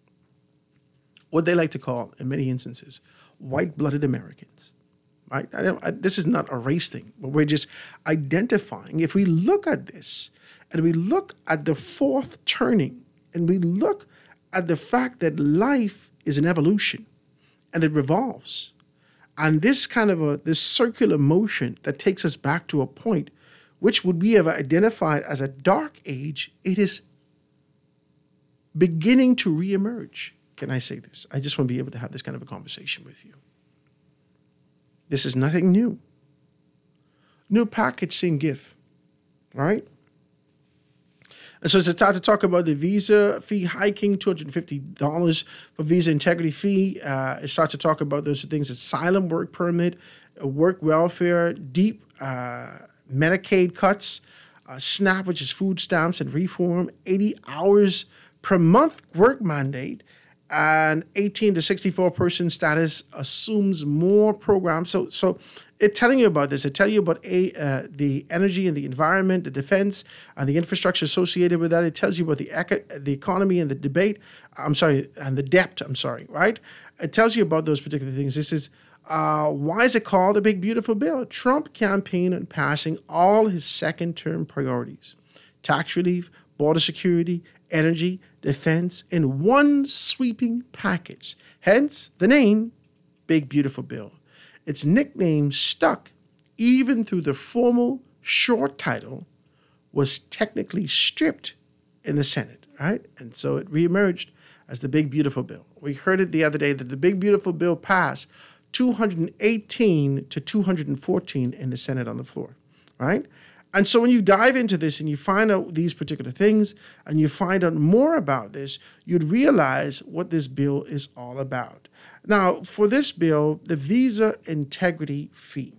what they like to call, in many instances, white-blooded Americans, right? This is not a race thing, but we're just identifying. If we look at this and we look at the fourth turning and we look at the fact that life is an evolution and it revolves, and this kind of this circular motion that takes us back to a point which would we have identified as a dark age, it is beginning to reemerge. Can I say this? I just want to be able to have this kind of a conversation with you. This is nothing new. New package, same gift, right? And so it's time to talk about the visa fee hiking, $250 for visa integrity fee. It starts to talk about those things: asylum work permit, work welfare, deep Medicaid cuts, SNAP, which is food stamps and reform, 80 hours per month work mandate, and 18 to 64 person status assumes more programs. So it's telling you about this. It tells you about the energy and the environment, the defense, and the infrastructure associated with that. It tells you about the economy and the debate. And the debt. Right? It tells you about those particular things. This is why is it called the Big Beautiful Bill? Trump campaigned on passing all his second-term priorities: tax relief, border security, energy, defense, in one sweeping package. Hence the name Big Beautiful Bill. Its nickname stuck even through the formal short title was technically stripped in the Senate, right? And so it reemerged as the Big Beautiful Bill. We heard it the other day that the Big Beautiful Bill passed 218 to 214 in the Senate on the floor, right? And so when you dive into this and you find out these particular things and you find out more about this, you'd realize what this bill is all about. Now, for this bill, the visa integrity fee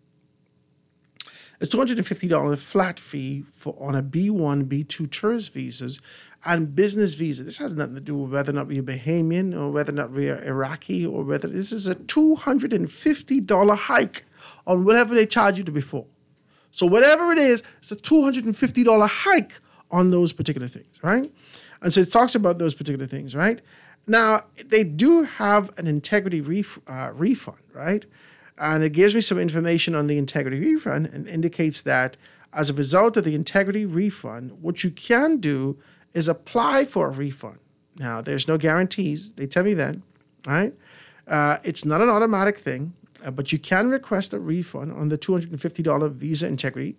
is $250 flat fee on a B1, B2 tourist visas and business visa. This has nothing to do with whether or not we're Bahamian or whether or not we're Iraqi or whether this is a $250 hike on whatever they charge you to before. So whatever it is, it's a $250 hike on those particular things, right? And so it talks about those particular things, right? Now, they do have an integrity refund, right? And it gives me some information on the integrity refund and indicates that as a result of the integrity refund, what you can do is apply for a refund. Now, there's no guarantees. They tell me that, right? It's not an automatic thing. But you can request a refund on the $250 visa integrity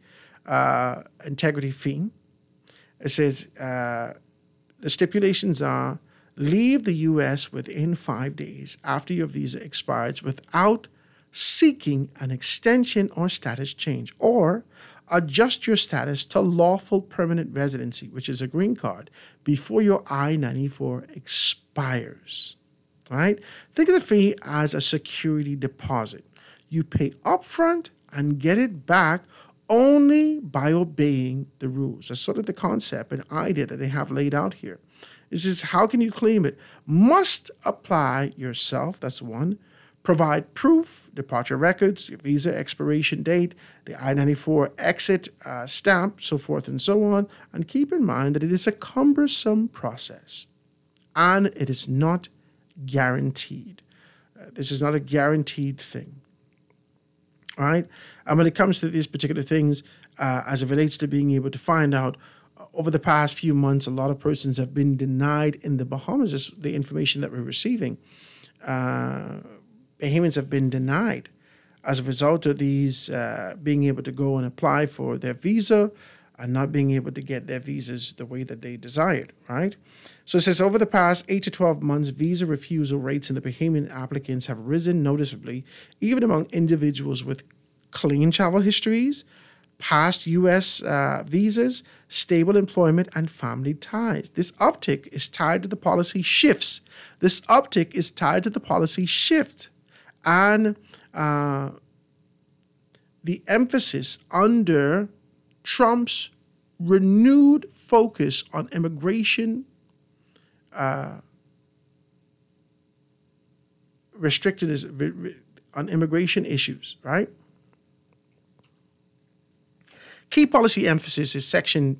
fee. It says the stipulations are: leave the U.S. within 5 days after your visa expires without seeking an extension or status change, or adjust your status to lawful permanent residency, which is a green card, before your I-94 expires. Right? Think of the fee as a security deposit. You pay upfront and get it back only by obeying the rules. That's sort of the concept and idea that they have laid out here. This is how can you claim it? Must apply yourself, that's one. Provide proof, departure records, your visa expiration date, the I-94 exit stamp, so forth and so on. And keep in mind that it is a cumbersome process and it is not guaranteed. This is not a guaranteed thing. All right? And when it comes to these particular things, as it relates to being able to find out, over the past few months, a lot of persons have been denied in the Bahamas. This is the information that we're receiving. Bahamians have been denied as a result of these being able to go and apply for their visa and not being able to get their visas the way that they desired, right? So it says, over the past 8 to 12 months, visa refusal rates in the Bahamian applicants have risen noticeably, even among individuals with clean travel histories, past U.S. Visas, stable employment, and family ties. This uptick is tied to the policy shifts. And the emphasis under Trump's renewed focus on immigration on immigration issues, right? Key policy emphasis is Section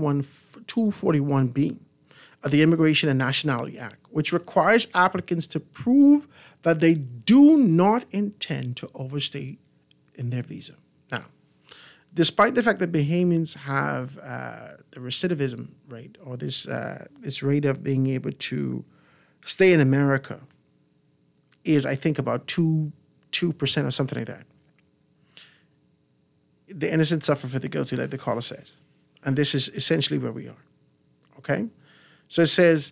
241B of the Immigration and Nationality Act, which requires applicants to prove that they do not intend to overstay in their visa. Now, despite the fact that Bahamians have the recidivism rate, or this rate of being able to stay in America, is I think about 2% or something like that. The innocent suffer for the guilty, like the caller says. And this is essentially where we are. Okay? So it says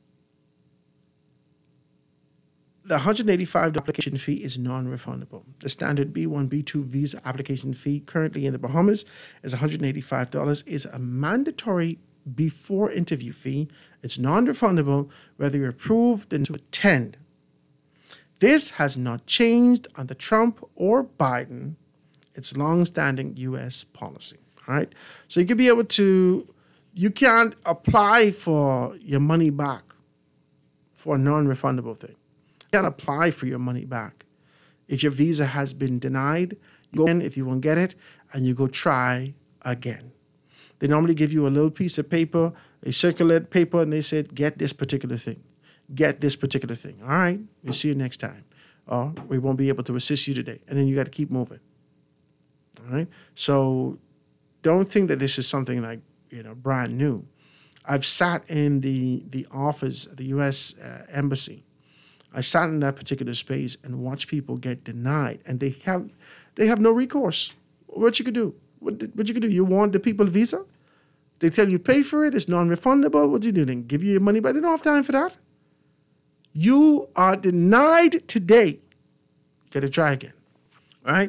the $185 application fee is non-refundable. The standard B1, B2 visa application fee currently in the Bahamas is $185, is a mandatory before interview fee. It's non-refundable whether you're approved and to attend. This has not changed under Trump or Biden. It's long-standing U.S. policy, all right? So you can't apply for your money back for a non-refundable thing. You can't apply for your money back. If your visa has been denied, you go in if you won't get it, and you go try again. They normally give you a little piece of paper, they circulate paper, and they said, get this particular thing. Get this particular thing. All right, we'll see you next time. Or we won't be able to assist you today. And then you got to keep moving. All right. So don't think that this is something like, brand new. I've sat in the office, the U.S. Embassy. I sat in that particular space and watched people get denied, and they have no recourse. What you could do? What you could do? You want the people visa? They tell you pay for it. It's non-refundable. What do you do then? Give you your money back? They don't have time for that. You are denied today. Got to try again. All right.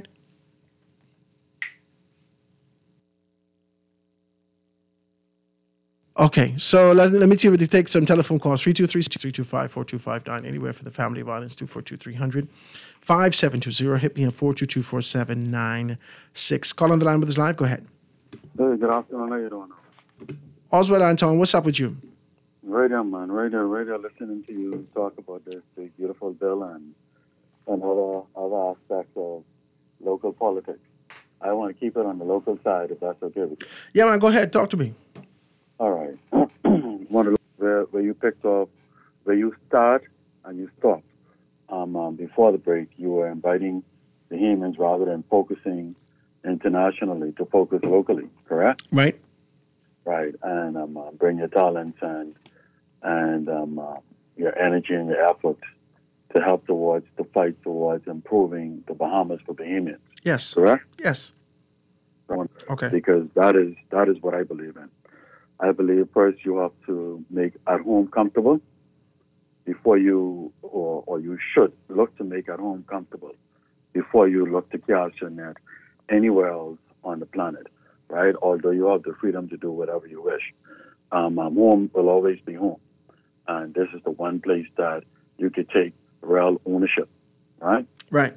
Okay, so let me see if we take some telephone calls. 323-325-4259, anywhere for the family violence, 242-300. 5720, hit me at 422-4796. Call on the line with us live. Go ahead. Hey, good afternoon. How you doing? Oswald Anton, what's up with you? Right on, man. Right on. Listening to you talk about this big, beautiful bill and other aspects of local politics. I want to keep it on the local side, if that's okay with you. Yeah, man, go ahead. Talk to me. All right. One of where you picked up, where you start and you stop. Before the break, you were inviting the Bahamians rather than focusing internationally to focus locally, correct? Right. Right, and bring your talents and your energy and your effort to help to fight towards improving the Bahamas for Bahamians. Yes. Correct? Yes. Okay. Because that is what I believe in. I believe first you have to make at home comfortable before you, or you should look to make at home comfortable before you look to cast your net anywhere else on the planet, right? Although you have the freedom to do whatever you wish. Home will always be home. And this is the one place that you could take real ownership, right? Right.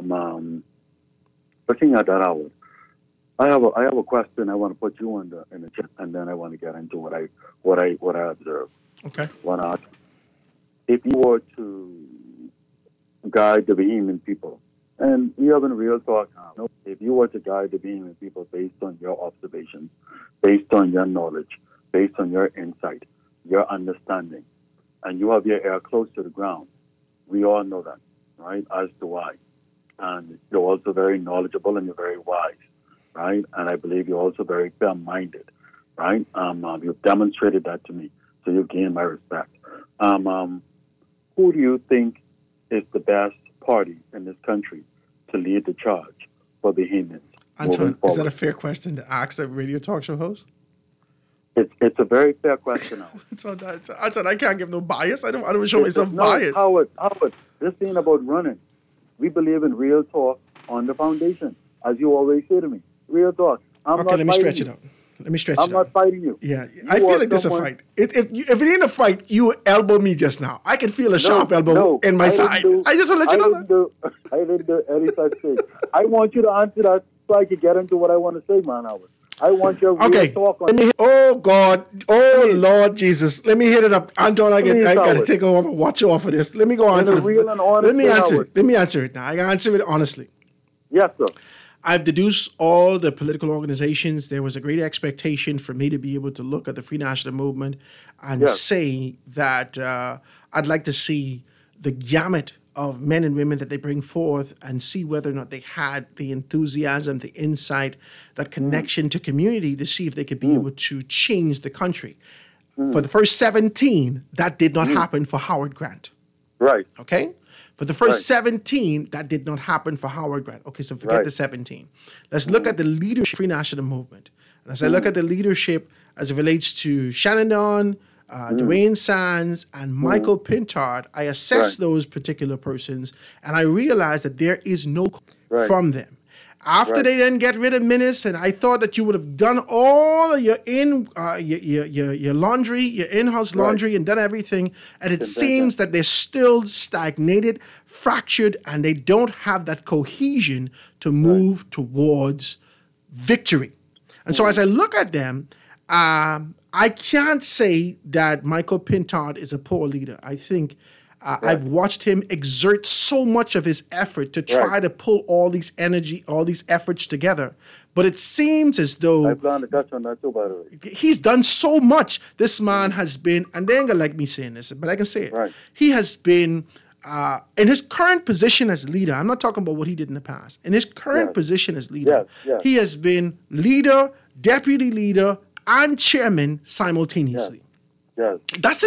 Looking at that, Howard, I have a question. I want to put you in the chat, and then I want to get into what I observe. Okay. If you were to guide the Bahamian people. And we have in real talk now, if you were to guide the Bahamian people based on your observations, based on your knowledge, based on your insight, your understanding, and you have your ear close to the ground, we all know that, right, as to why. And you're also very knowledgeable and you're very wise, right? And I believe you're also very fair-minded, right? You've demonstrated that to me, so you gain my respect. Who do you think is the best party in this country to lead the charge for Bahamians? Anton, is that a fair question to ask a radio talk show host? It's a very fair question. Anton, I can't give no bias. I don't show myself bias. Howard, this ain't about running. We believe in real talk on the foundation, as you always say to me. Real talk. Let me stretch it out. I'm not fighting you. Yeah, I feel like this is a fight. If it ain't a fight, you elbow me just now. I can feel a sharp elbow in my side. I just want to let you know. I didn't do any such thing. I want you to answer that so I can get into what I want to say, man, Howard. I want your real talk on it. Oh, God. Oh, Lord Jesus. Let me hit it up. Anton, I got to take over and watch off of this. Let me go on to real and honest. Let me answer it. Let me answer it now. I can answer it honestly. Yes, sir. I've deduced all the political organizations. There was a great expectation for me to be able to look at the Free National Movement and say that I'd like to see the gamut of men and women that they bring forth and see whether or not they had the enthusiasm, the insight, that connection to community to see if they could be able to change the country. For the first 17, that did not happen for Howard Grant. Right. Okay? For the first 17, that did not happen for Howard Grant. Okay, so forget the 17. Let's look at the leadership of the Free National Movement. And as I look at the leadership as it relates to Shannon Don, Dwayne Sands, and Michael Pintard, I assess those particular persons, and I realize that there is no from them. After they then get rid of Minnis, and I thought that you would have done all of your your laundry, your in-house laundry, and done everything, and it seems that they're still stagnated, fractured, and they don't have that cohesion to move towards victory. And so as I look at them, I can't say that Michael Pintard is a poor leader. I think I've watched him exert so much of his effort to try to pull all these efforts together. But it seems as though I plan to touch on that too, by the way. He's done so much. This man has been, and they ain't gonna like me saying this, but I can say it. He has been in his current position as leader. I'm not talking about what he did in the past. In his current position as leader, he has been leader, deputy leader, and chairman simultaneously. That's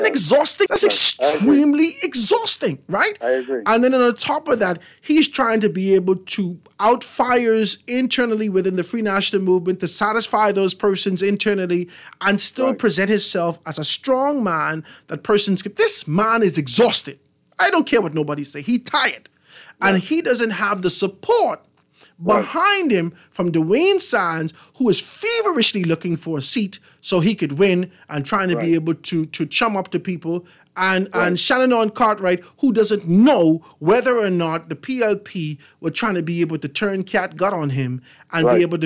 extremely exhausting, right? I agree. And then on top of that, he's trying to be able to outfires internally within the Free National Movement to satisfy those persons internally and still present himself as a strong man that persons can. This man is exhausted. I don't care what nobody say. He's tired. And he doesn't have the support behind him from Dwayne Sands, who is feverishly looking for a seat so he could win and trying to be able to chum up to people, and Shannon Cartwright, who doesn't know whether or not the PLP were trying to be able to turn cat gut on him and be able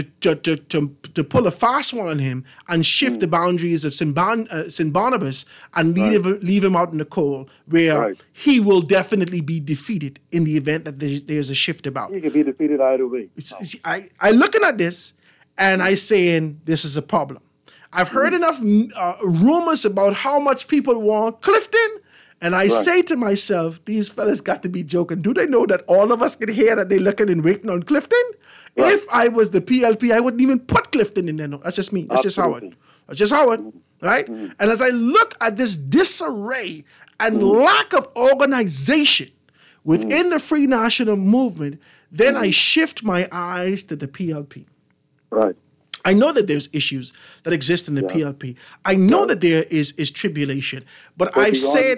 to pull a fast one on him and shift the boundaries of St. Barnabas and leave him out in the cold, where he will definitely be defeated in the event that there's a shift about. He could be defeated either way. I looking at this and I saying this is a problem. I've heard enough rumors about how much people want Clifton, and I say to myself, these fellas got to be joking. Do they know that all of us can hear that they're looking and waiting on Clifton? If I was the PLP, I wouldn't even put Clifton in there. No, that's just me. That's just Howard. That's just Howard, right? And as I look at this disarray and lack of organization within the Free National Movement, then I shift my eyes to the PLP. Right. I know that there's issues that exist in the PLP. I know that there is tribulation, but I've said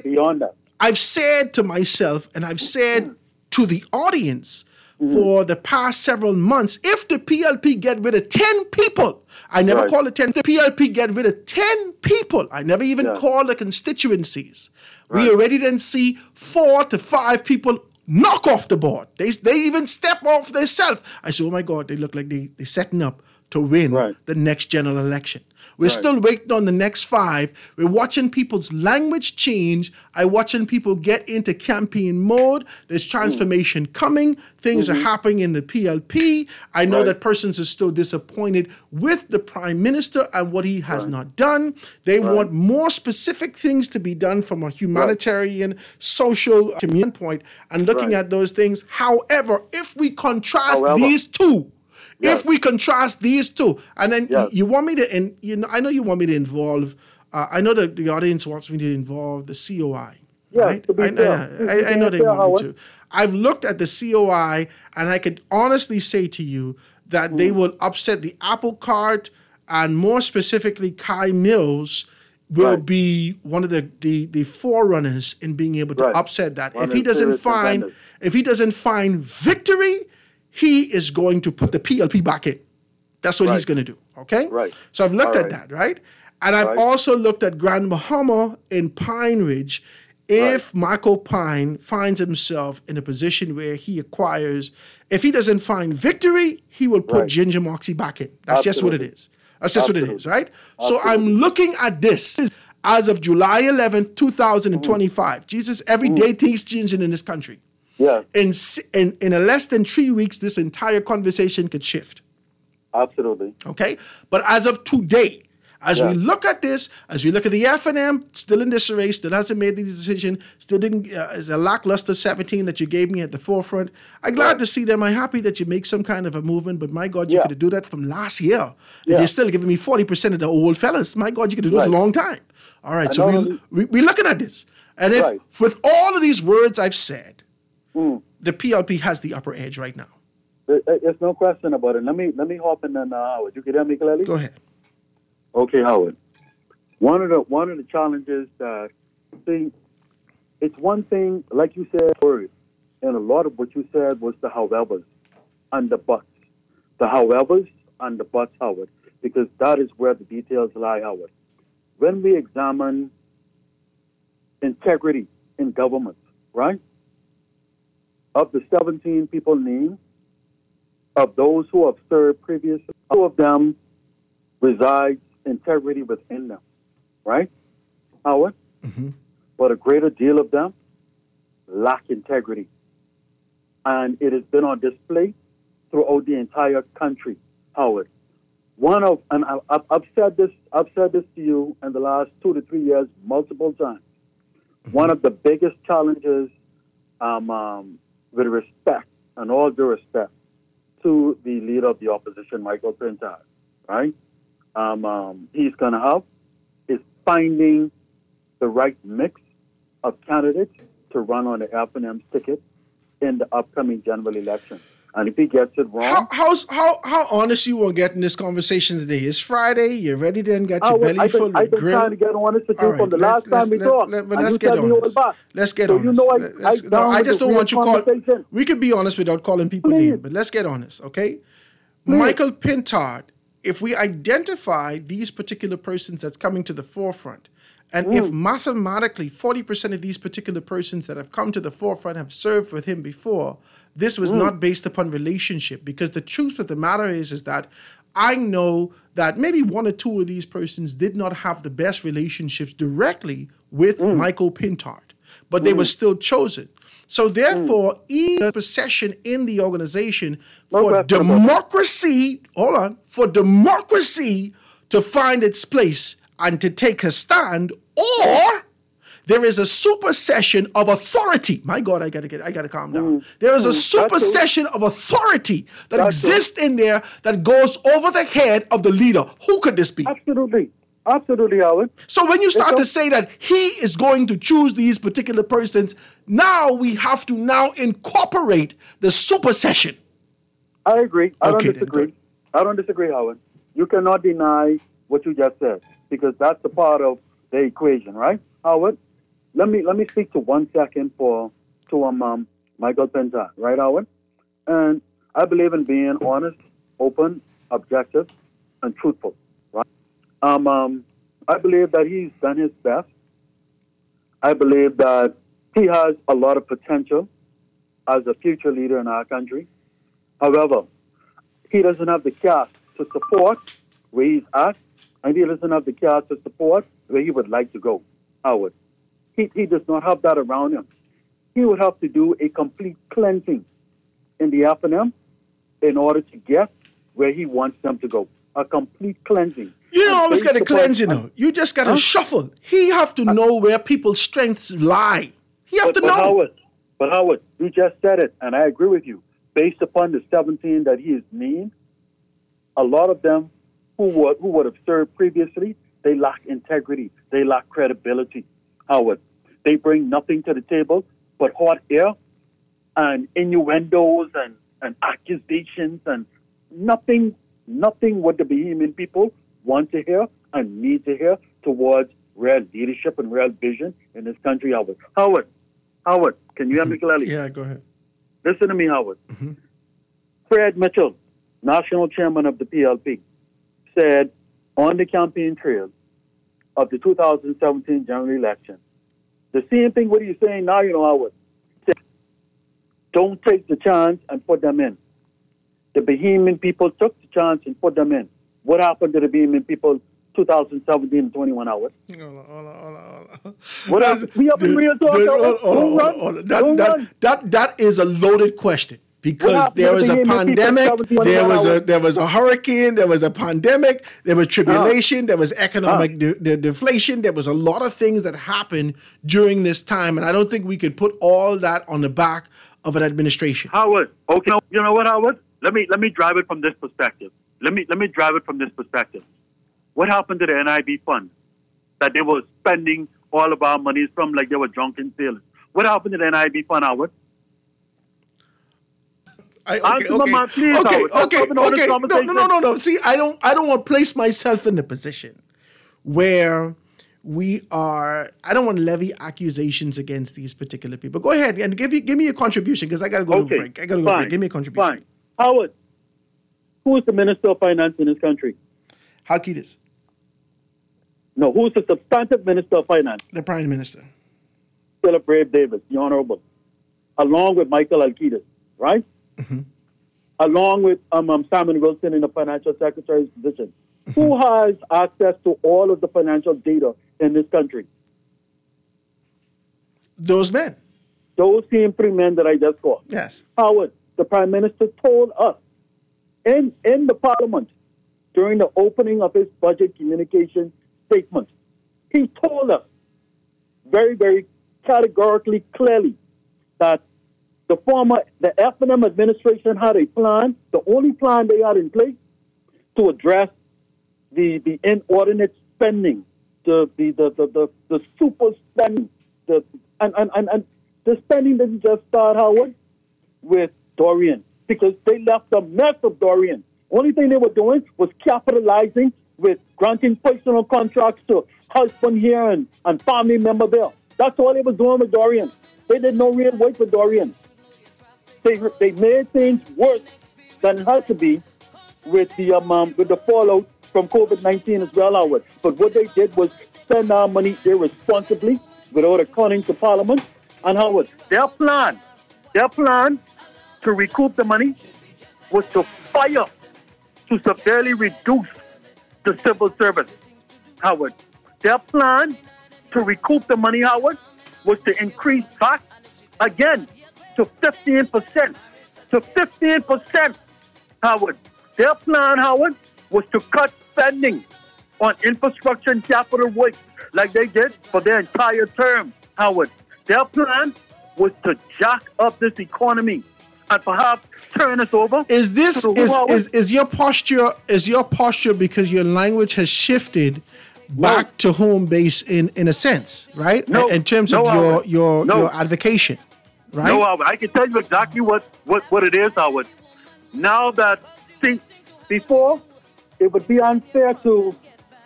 to myself, and I've said to the audience for the past several months, if the PLP get rid of 10 people, I never call it 10, the PLP get rid of 10 people, I never even call the constituencies. We already then see 4 to 5 people knock off the board. They even step off themselves. I say, oh my God, they look like they're setting up to win the next general election. We're still waiting on the next 5. We're watching people's language change. I'm watching people get into campaign mode. There's transformation coming. Things are happening in the PLP. I know that persons are still disappointed with the Prime Minister and what he has not done. They want more specific things to be done from a humanitarian, social community point and looking at those things. However, if we contrast these two, if we contrast these two, and then you want me to, and I know you want me to involve. I know that the audience wants me to involve the COI. Right? I know they want me to. I've looked at the COI, and I could honestly say to you that they will upset the apple cart, and more specifically, Kai Mills will be one of the forerunners in being able to upset that. If he doesn't find victory, he is going to put the PLP back in. That's what he's going to do, okay? So I've looked at that, right? And I've also looked at Grand Bahama in Pine Ridge. If Michael Pine finds himself in a position where he acquires, if he doesn't find victory, he will put Ginger Moxie back in. That's just what it is. That's just what it is, right? So I'm looking at this as of July 11th, 2025. Jesus, every day things changing in this country. In less than 3 weeks, this entire conversation could shift. Absolutely. Okay? But as of today, as we look at this, as we look at the F&M, still in disarray, still hasn't made the decision, still didn't, is a lackluster 17 that you gave me at the forefront. I'm glad to see them. I'm happy that you make some kind of a movement, but my God, you could have do that from last year. If you're still giving me 40% of the old fellas, my God, you could have done it a long time. All right, so we're looking at this. And if with all of these words I've said, the PLP has the upper edge right now. There's no question about it. Let me hop in and Howard. You can hear me clearly? Go ahead. Okay, Howard. One of the challenges that it's one thing, like you said, and a lot of what you said was the howevers and the buts. The howevers and the buts, Howard, because that is where the details lie, Howard. When we examine integrity in government, right? Of the 17 people named, of those who have served previously, 2 of them resides integrity within them, right, Howard? But a greater deal of them lack integrity. And it has been on display throughout the entire country, Howard. I've said this to you in the last 2 to 3 years multiple times. One of the biggest challenges, with respect and all due respect to the leader of the opposition, Michael Pintard, right? He's going to have is finding the right mix of candidates to run on the F&M's ticket in the upcoming general election. And if he gets it wrong... How honest you want to get in this conversation today? It's Friday. You're ready to then get your belly full of I've been trying to get honest with you from the last time we talked. Let's get honest. Let's get honest. I just don't want you call... We could be honest without calling people names, but let's get honest, okay? Michael Pintard, if we identify these particular persons that's coming to the forefront, and if mathematically 40% of these particular persons that have come to the forefront have served with him before, this was not based upon relationship. Because the truth of the matter is that I know that maybe 1 or 2 of these persons did not have the best relationships directly with Michael Pintard, but they were still chosen. So therefore, each procession in the organization for democracy, for democracy to find its place and to take a stand, or there is a supersession of authority. My God, I gotta calm down. There is a supersession of authority that exists in there that goes over the head of the leader. Who could this be? Absolutely, Howard. So when you start to say that he is going to choose these particular persons, now we have to now incorporate the supersession. I agree. I don't disagree, Howard. You cannot deny what you just said, because that's a part of the equation, right, Howard? Let me speak to 1 second to Michael Pintard, right, Howard? And I believe in being honest, open, objective, and truthful, right? I believe that he's done his best. I believe that he has a lot of potential as a future leader in our country. However, he doesn't have the cast to support where he's at, and he doesn't have the cash to support where he would like to go, Howard. He does not have that around him. He would have to do a complete cleansing in the F&M in order to get where he wants them to go. A complete cleansing. You don't always got to cleanse, you know. You just got to shuffle. He have to know where people's strengths lie. He have to know. Howard, you just said it, and I agree with you. Based upon the 17 that he is named, a lot of them who would have served previously, they lack integrity. They lack credibility. Howard, they bring nothing to the table but hot air and innuendos and accusations and nothing what the Bahamian people want to hear and need to hear towards real leadership and real vision in this country, Howard. Howard, can you hear me clearly? Yeah, go ahead. Listen to me, Howard. Fred Mitchell, national chairman of the PLP, said on the campaign trail of the 2017 general election, the same thing what he's saying now, Howard. Don't take the chance and put them in. The Bahamian people took the chance and put them in. What happened to the Bahamian people 2017 and 21 hours? What happened? We have been real talk. That is a loaded question. Because there was a pandemic, there was a hurricane, there was a pandemic, there was tribulation, there was economic deflation, there was a lot of things that happened during this time, and I don't think we could put all that on the back of an administration. Howard, okay, you know what, Howard? Let me drive it from this perspective. Let me drive it from this perspective. What happened to the NIB fund that they were spending all of our monies from like they were drunken sailors? What happened to the NIB fund, Howard? Okay. No. See, I don't want to place myself in the position where we are. I don't want to levy accusations against these particular people. Go ahead and give me a contribution because I got to go to break. I got to go to break. Give me a contribution. Fine. Howard, who is the Minister of Finance in this country? Halkitis. No, who is the substantive Minister of Finance? The Prime Minister. Philip Brave Davis, the Honorable, along with Michael Halkitis, right? Mm-hmm. Along with Simon Wilson in the Financial Secretary's position. Mm-hmm. Who has access to all of the financial data in this country? Those men. Those same three men that I just called. Yes. Howard, the Prime Minister told us in the Parliament during the opening of his budget communication statement, he told us very, very categorically, clearly, that the F&M administration had a plan, the only plan they had in place to address the inordinate spending, the super spending, and the spending didn't just start, Howard, with Dorian, because they left a mess of Dorian. Only thing they were doing was capitalizing with granting personal contracts to husband here and family member there. That's all they was doing with Dorian. They did no real work with Dorian. They made things worse than it had to be with the fallout from COVID-19 as well, Howard. But what they did was spend our money irresponsibly without accounting to Parliament. And Howard, their plan to recoup the money was to fire, to severely reduce the civil service, Howard. Their plan to recoup the money, Howard, was to increase VAT again to 15%. To 15%, Howard. Their plan, Howard, was to cut spending on infrastructure and capital works like they did for their entire term, Howard. Their plan was to jack up this economy and perhaps turn us over. Is your posture because your language has shifted back to home base in a sense, right? No, in terms of your advocation, right? No, Howard. I can tell you exactly what it is, Howard. Now that, see, before it would be unfair to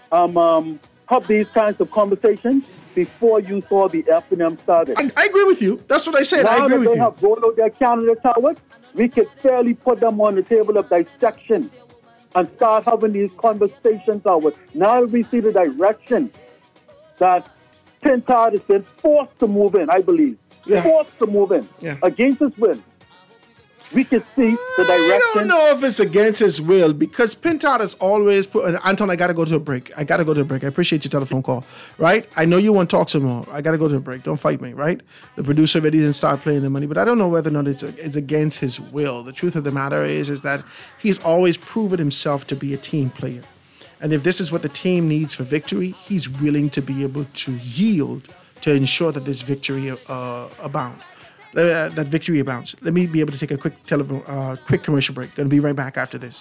have these kinds of conversations before you saw the F&M started. I agree with you. That's what I said. Now I agree with you. Now that they have rolled out their candidates, Howard, we could fairly put them on the table of dissection and start having these conversations, Howard. Now we see the direction that Tintard has been forced to move in, I believe. Yeah. Forced to move in against his will. we can see the direction. I don't know if it's against his will because Pintard has always put. Anton, I got to go to a break. I appreciate your telephone call, right? I know you want to talk some more. I got to go to a break. Don't fight me, right? The producer already didn't start playing the money, but I don't know whether or not it's against his will. The truth of the matter is that he's always proven himself to be a team player. And if this is what the team needs for victory, he's willing to be able to yield to ensure that this victory abounds. That victory abounds. Let me be able to take a quick commercial break. Going to be right back after this.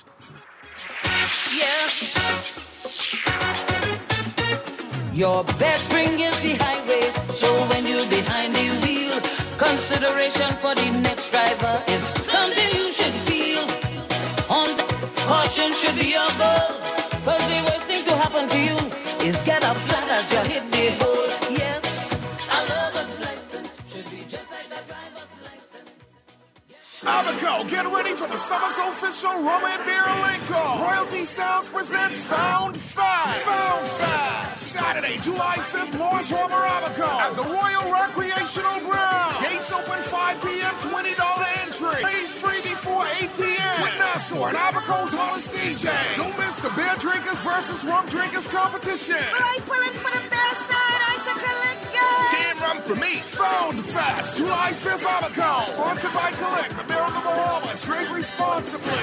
Yes. Your bed spring is the highway, so when you're behind the wheel, consideration for the next driver is something you should feel. Caution should be your goal, cause the worst thing to happen to you is get a flat as you hit the hole. Yes, a lover's license should be just like that driver's license. Abaco, get ready for the summer's official rum and beer Lincoln. Royalty Sounds present Found Fast. Found Fast. Saturday, July 5th, Morris Harbor, Abaco at the Royal Recreational Ground. Gates open 5 p.m., $20 entry. Pays free before 8 p.m. with Nassau and Abaco's hottest DJ. Don't miss the beer drinkers versus rum drinkers competition. Right, pulling for the best side, icicle liquor. Can rum for me. Found Fast, July 5th, Abaco. Sponsored by Collect, the Beer of the Bahamas. Drink responsibly.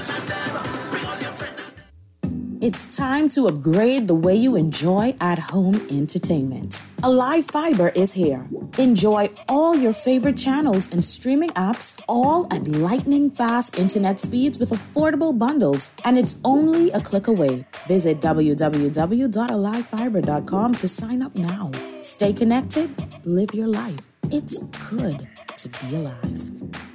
It's time to upgrade the way you enjoy at-home entertainment. Alive Fiber is here. Enjoy all your favorite channels and streaming apps, all at lightning-fast internet speeds with affordable bundles, and it's only a click away. Visit www.alivefiber.com to sign up now. Stay connected, live your life. It's good to be alive.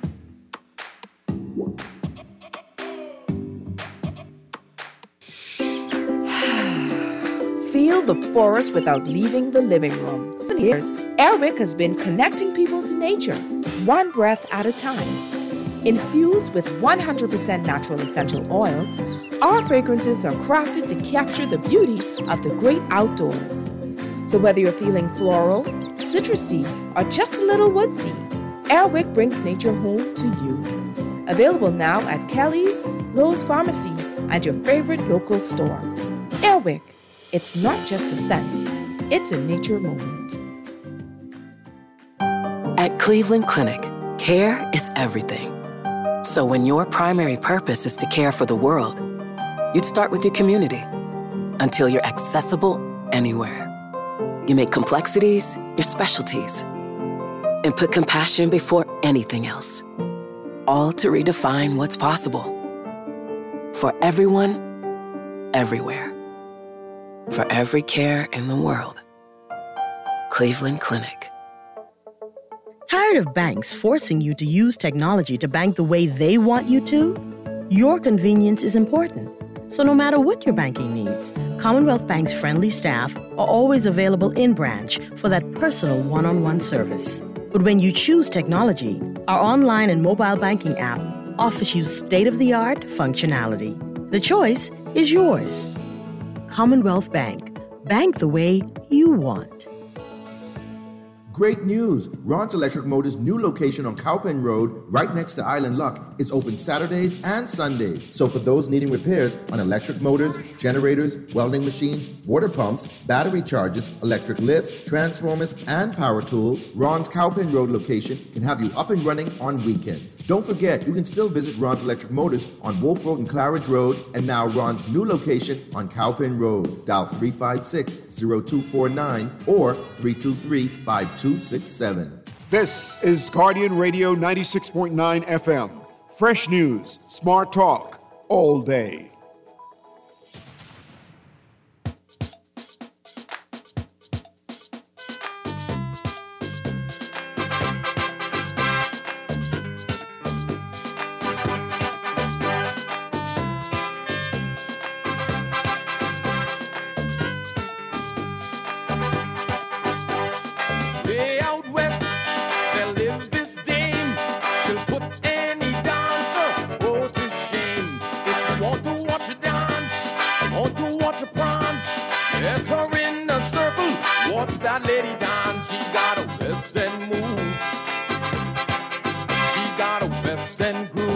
Feel the forest without leaving the living room. For years, Airwick has been connecting people to nature, one breath at a time. Infused with 100% natural essential oils, our fragrances are crafted to capture the beauty of the great outdoors. So whether you're feeling floral, citrusy, or just a little woodsy, Airwick brings nature home to you. Available now at Kelly's, Lowe's Pharmacy, and your favorite local store. Airwick. It's not just a scent, it's a nature moment. At Cleveland Clinic, care is everything. So when your primary purpose is to care for the world, you'd start with your community until you're accessible anywhere. You make complexities your specialties and put compassion before anything else, all to redefine what's possible. For everyone, everywhere. For every care in the world. Cleveland Clinic. Tired of banks forcing you to use technology to bank the way they want you to? Your convenience is important. So no matter what your banking needs, Commonwealth Bank's friendly staff are always available in branch for that personal one-on-one service. But when you choose technology, our online and mobile banking app offers you state-of-the-art functionality. The choice is yours. Commonwealth Bank. Bank the way you want. Great news! Ron's Electric Motors' new location on Cowpen Road, right next to Island Luck, is open Saturdays and Sundays. So for those needing repairs on electric motors, generators, welding machines, water pumps, battery chargers, electric lifts, transformers, and power tools, Ron's Cowpen Road location can have you up and running on weekends. Don't forget, you can still visit Ron's Electric Motors on Wolf Road and Claridge Road, and now Ron's new location on Cowpen Road. Dial 356-0249 or 323-5267. This is Guardian Radio 96.9 FM. Fresh news, smart talk, all day. She got a west and groove.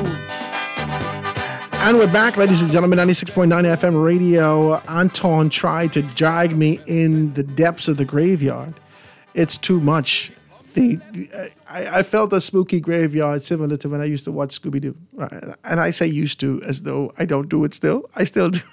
And we're back, ladies and gentlemen, 96.9 FM radio. Anton tried to drag me in the depths of the graveyard. It's too much. I felt a spooky graveyard similar to when I used to watch Scooby-Doo. And I say used to as though I don't do it still. I still do.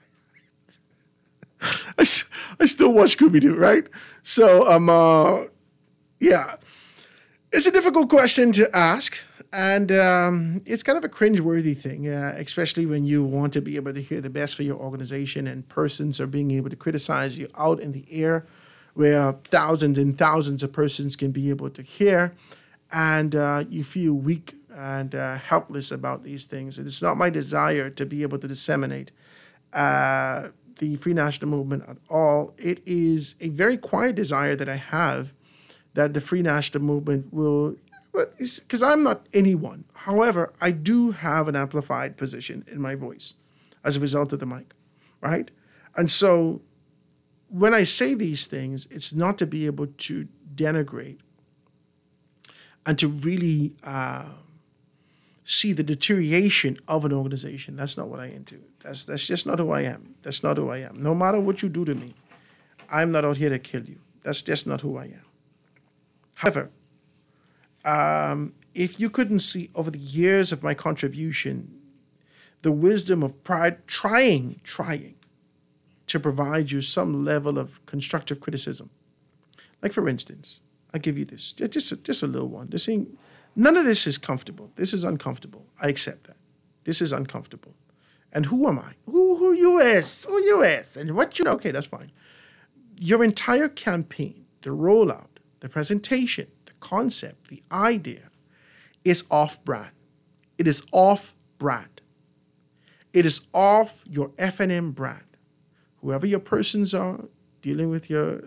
I still watch Scooby-Doo, right? So, yeah. It's a difficult question to ask. And it's kind of a cringeworthy thing, especially when you want to be able to hear the best for your organization and persons are being able to criticize you out in the air where thousands and thousands of persons can be able to hear, and you feel weak and helpless about these things. And it's not my desire to be able to disseminate the Free National Movement at all. It is a very quiet desire that I have that the Free National Movement will... Because I'm not anyone. However, I do have an amplified position in my voice as a result of the mic, right? And so when I say these things, it's not to be able to denigrate and to really see the deterioration of an organization. That's not what I into. That's just not who I am. That's not who I am. No matter what you do to me, I'm not out here to kill you. That's just not who I am. However, if you couldn't see over the years of my contribution, the wisdom of pride, trying to provide you some level of constructive criticism. Like, for instance, I'll give you this, just a little one. None of this is comfortable. This is uncomfortable. I accept that. This is uncomfortable. And who am I? Who you is? Who you is? And what you know? Okay, that's fine. Your entire campaign, the rollout, the presentation, concept, the idea is off-brand. It is off-brand. It is off your F&M brand. Whoever your persons are dealing with your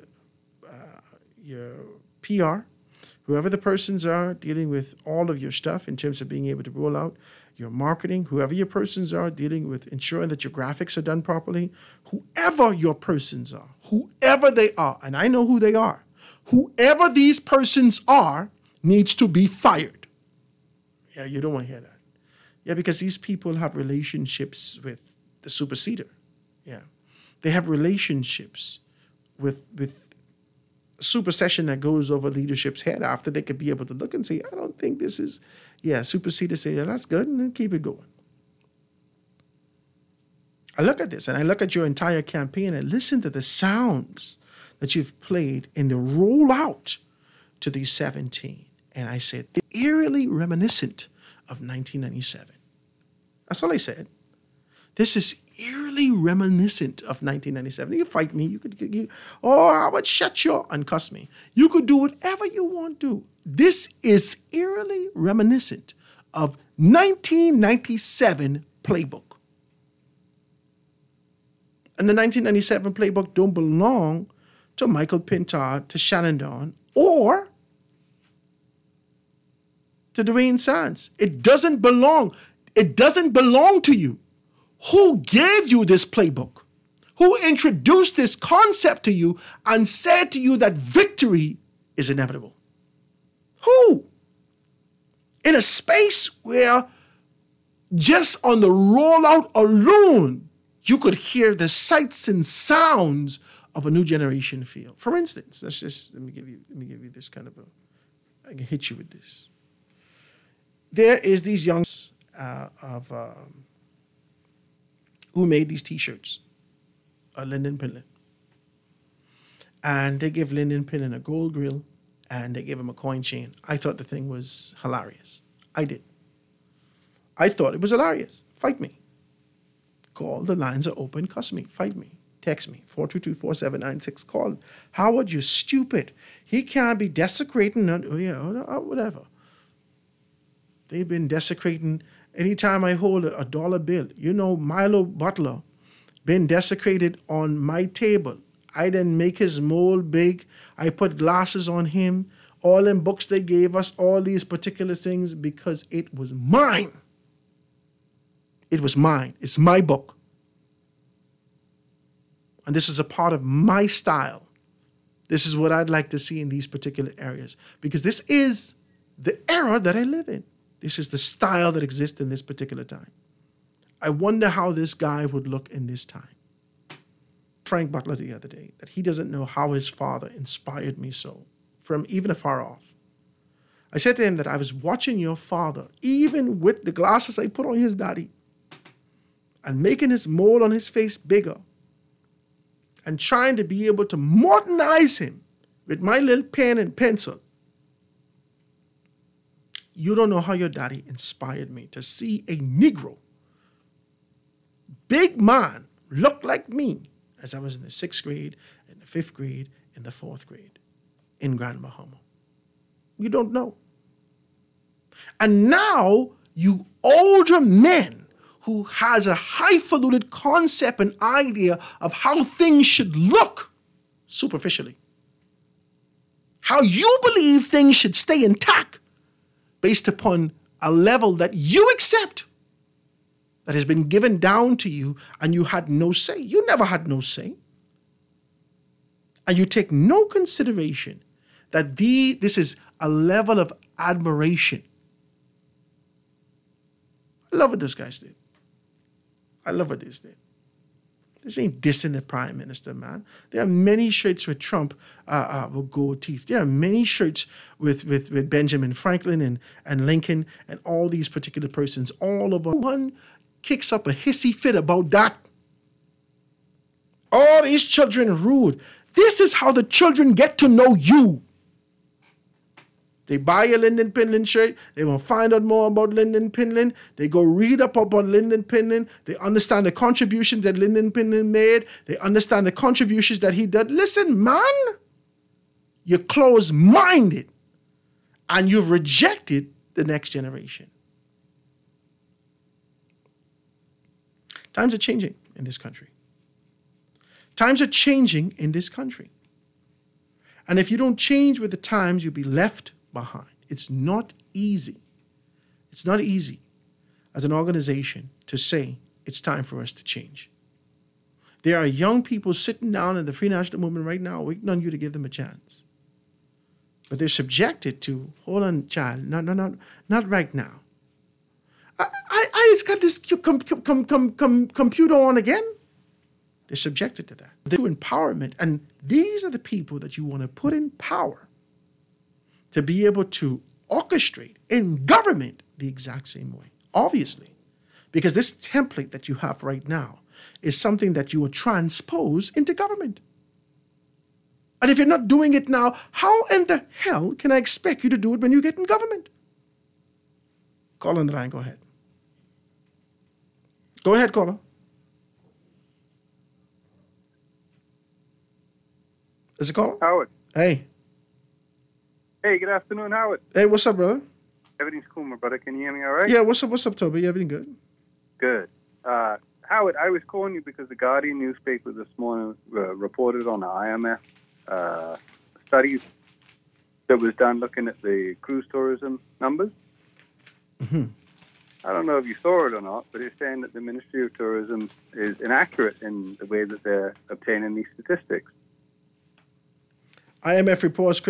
PR, whoever the persons are dealing with all of your stuff in terms of being able to roll out your marketing, whoever your persons are dealing with ensuring that your graphics are done properly, whoever your persons are, whoever they are, and I know who they are, whoever these persons are needs to be fired. Yeah, you don't want to hear that. Yeah, because these people have relationships with the superseder. Yeah. They have relationships with supersession that goes over leadership's head after they could be able to look and say, I don't think this is, superseder say, yeah, that's good, and then keep it going. I look at this, and I look at your entire campaign and listen to the sounds that you've played in the rollout to these 17. And I said, eerily reminiscent of 1997. That's all I said. This is eerily reminiscent of 1997. You fight me. I would shut you and cuss me. You could do whatever you want to. This is eerily reminiscent of 1997 playbook. And the 1997 playbook don't belong to Michael Pintard, to Shannon Dawn, or to Dwayne Sands. It doesn't belong. It doesn't belong to you. Who gave you this playbook? Who introduced this concept to you and said to you that victory is inevitable? Who? In a space where just on the rollout alone, you could hear the sights and sounds of a new generation feel. For instance, let me give you this kind of I can hit you with this. There is these young who made these T-shirts, Lyndon Pinland. And they give Lyndon Pinland a gold grill and they gave him a coin chain. I thought the thing was hilarious. I did. I thought it was hilarious. Fight me. Call, the lines are open. Cuss me. Fight me. Text me, 422-4796. Call. Howard, you're stupid. He can't be desecrating, whatever. They've been desecrating. Anytime I hold a dollar bill, Milo Butler been desecrated on my table. I didn't make his mold big. I put glasses on him. All them books they gave us, all these particular things, because it was mine. It was mine. It's my book. And this is a part of my style. This is what I'd like to see in these particular areas. Because this is the era that I live in. This is the style that exists in this particular time. I wonder how this guy would look in this time. Frank Butler the other day, that he doesn't know how his father inspired me so, from even afar off. I said to him that I was watching your father, even with the glasses I put on his daddy, and making his mold on his face bigger, and trying to be able to modernize him with my little pen and pencil. You don't know how your daddy inspired me to see a Negro, big man, look like me as I was in the 6th grade, in the 5th grade, in the 4th grade in Grand Bahama. You don't know. And now you older men who has a highfalutin concept and idea of how things should look superficially, how you believe things should stay intact based upon a level that you accept that has been given down to you and you had no say. You never had no say. And you take no consideration that this is a level of admiration. I love what those guys did. I love what this did. This ain't dissing the prime minister, man. There are many shirts with Trump with gold teeth. There are many shirts with Benjamin Franklin and Lincoln and all these particular persons. All of them. One kicks up a hissy fit about that. All these children rude. This is how the children get to know you. They buy a Lyndon Pinland shirt. They want to find out more about Lyndon Pinland. They go read up on Lyndon Pinland. They understand the contributions that Lyndon Pinland made. They understand the contributions that he did. Listen, man, you're closed-minded and you've rejected the next generation. Times are changing in this country. Times are changing in this country. And if you don't change with the times, you'll be left behind. It's not easy. It's not easy as an organization to say it's time for us to change. There are young people sitting down in the Free National Movement right now waiting on you to give them a chance. But they're subjected to, hold on, child, not right now. I just got this computer on again. They're subjected to that. They're empowerment. And these are the people that you want to put in power to be able to orchestrate in government the exact same way, obviously. Because this template that you have right now is something that you will transpose into government. And if you're not doing it now, how in the hell can I expect you to do it when you get in government? Call on the line, go ahead. Go ahead, caller. Is it caller? Howard. Hey. Hey, good afternoon, Howard. Hey, what's up, brother? Everything's cool, my brother. Can you hear me all right? Yeah, what's up, Toby? Everything good? Good. Howard, I was calling you because the Guardian newspaper this morning reported on the IMF study that was done looking at the cruise tourism numbers. Mm-hmm. I don't know if you saw it or not, but it's saying that the Ministry of Tourism is inaccurate in the way that they're obtaining these statistics. IMF reports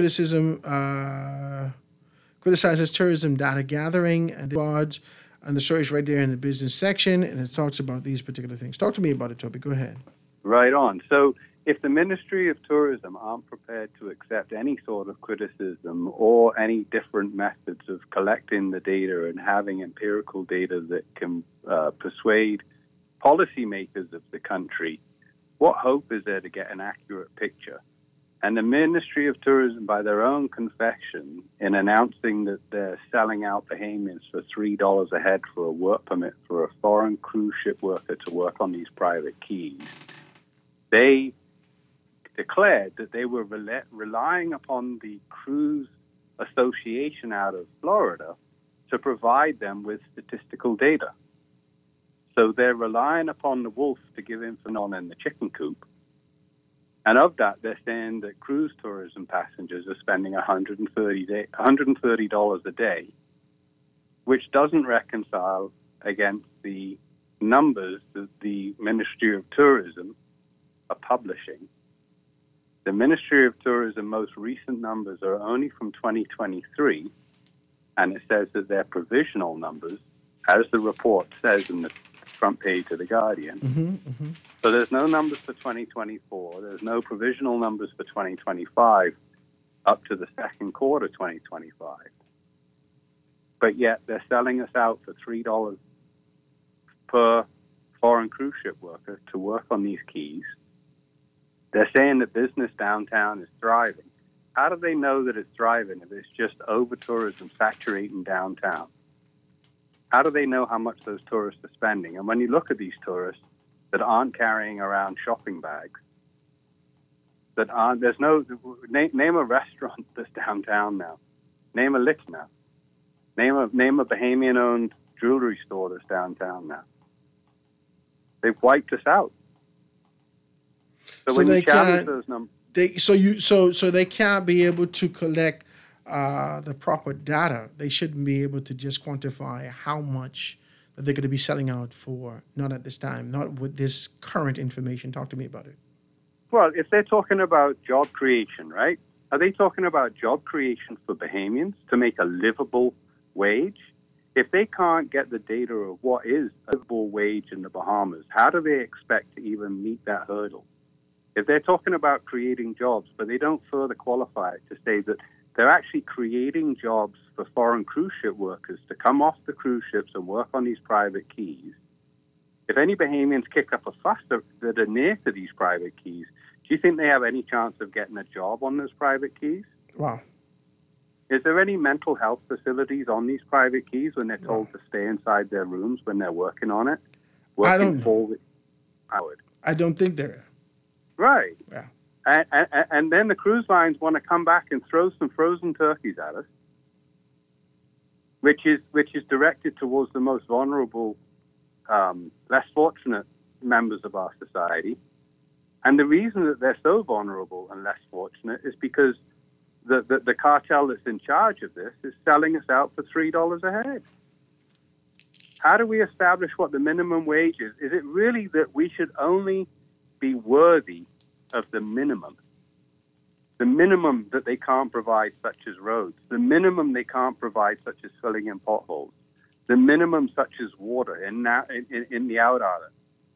criticizes tourism data gathering and odds, and the story's right there in the business section, and it talks about these particular things. Talk to me about it, Toby. Go ahead. Right on. So if the Ministry of Tourism aren't prepared to accept any sort of criticism or any different methods of collecting the data and having empirical data that can persuade policymakers of the country, what hope is there to get an accurate picture? And the Ministry of Tourism, by their own confession, in announcing that they're selling out Bahamians for $3 a head for a work permit for a foreign cruise ship worker to work on these private keys, they declared that they were relying upon the Cruise Association out of Florida to provide them with statistical data. So they're relying upon the wolf to give information in the chicken coop. And of that, they're saying that cruise tourism passengers are spending $130 a day, which doesn't reconcile against the numbers that the Ministry of Tourism are publishing. The Ministry of Tourism most recent numbers are only from 2023, and it says that they're provisional numbers, as the report says in the front page of The Guardian. So there's no numbers for 2024. There's no provisional numbers for 2025 up to the second quarter 2025. But yet they're selling us out for $3 per foreign cruise ship worker to work on these keys. They're saying that business downtown is thriving. How do they know that it's thriving if it's just over-tourism saturating downtown? How do they know how much those tourists are spending? And when you look at these tourists that aren't carrying around shopping bags, that aren't, there's no, name a restaurant that's downtown now. Name a lick now. Name a Bahamian-owned jewelry store that's downtown now. They've wiped us out. So when you challenge those numbers, so they can't be able to collect the proper data. They shouldn't be able to just quantify how much that they're going to be selling out for. Not at this time. Not with this current information. Talk to me about it. Well, if they're talking about job creation, right? Are they talking about job creation for Bahamians to make a livable wage? If they can't get the data of what is a livable wage in the Bahamas, how do they expect to even meet that hurdle? If they're talking about creating jobs, but they don't further qualify it to say that they're actually creating jobs for foreign cruise ship workers to come off the cruise ships and work on these private keys, if any Bahamians kick up a fuss that are near to these private keys, do you think they have any chance of getting a job on those private keys? Wow. Is there any mental health facilities on these private keys when they're told to stay inside their rooms when they're working on it? I don't think there are. Right. Yeah. And then the cruise lines want to come back and throw some frozen turkeys at us, which is directed towards the most vulnerable, less fortunate members of our society. And the reason that they're so vulnerable and less fortunate is because the cartel that's in charge of this is selling us out for $3 a head. How do we establish what the minimum wage is? Is it really that we should only be worthy of the minimum that they can't provide, such as roads, the minimum they can't provide, such as filling in potholes, the minimum such as water in the out island?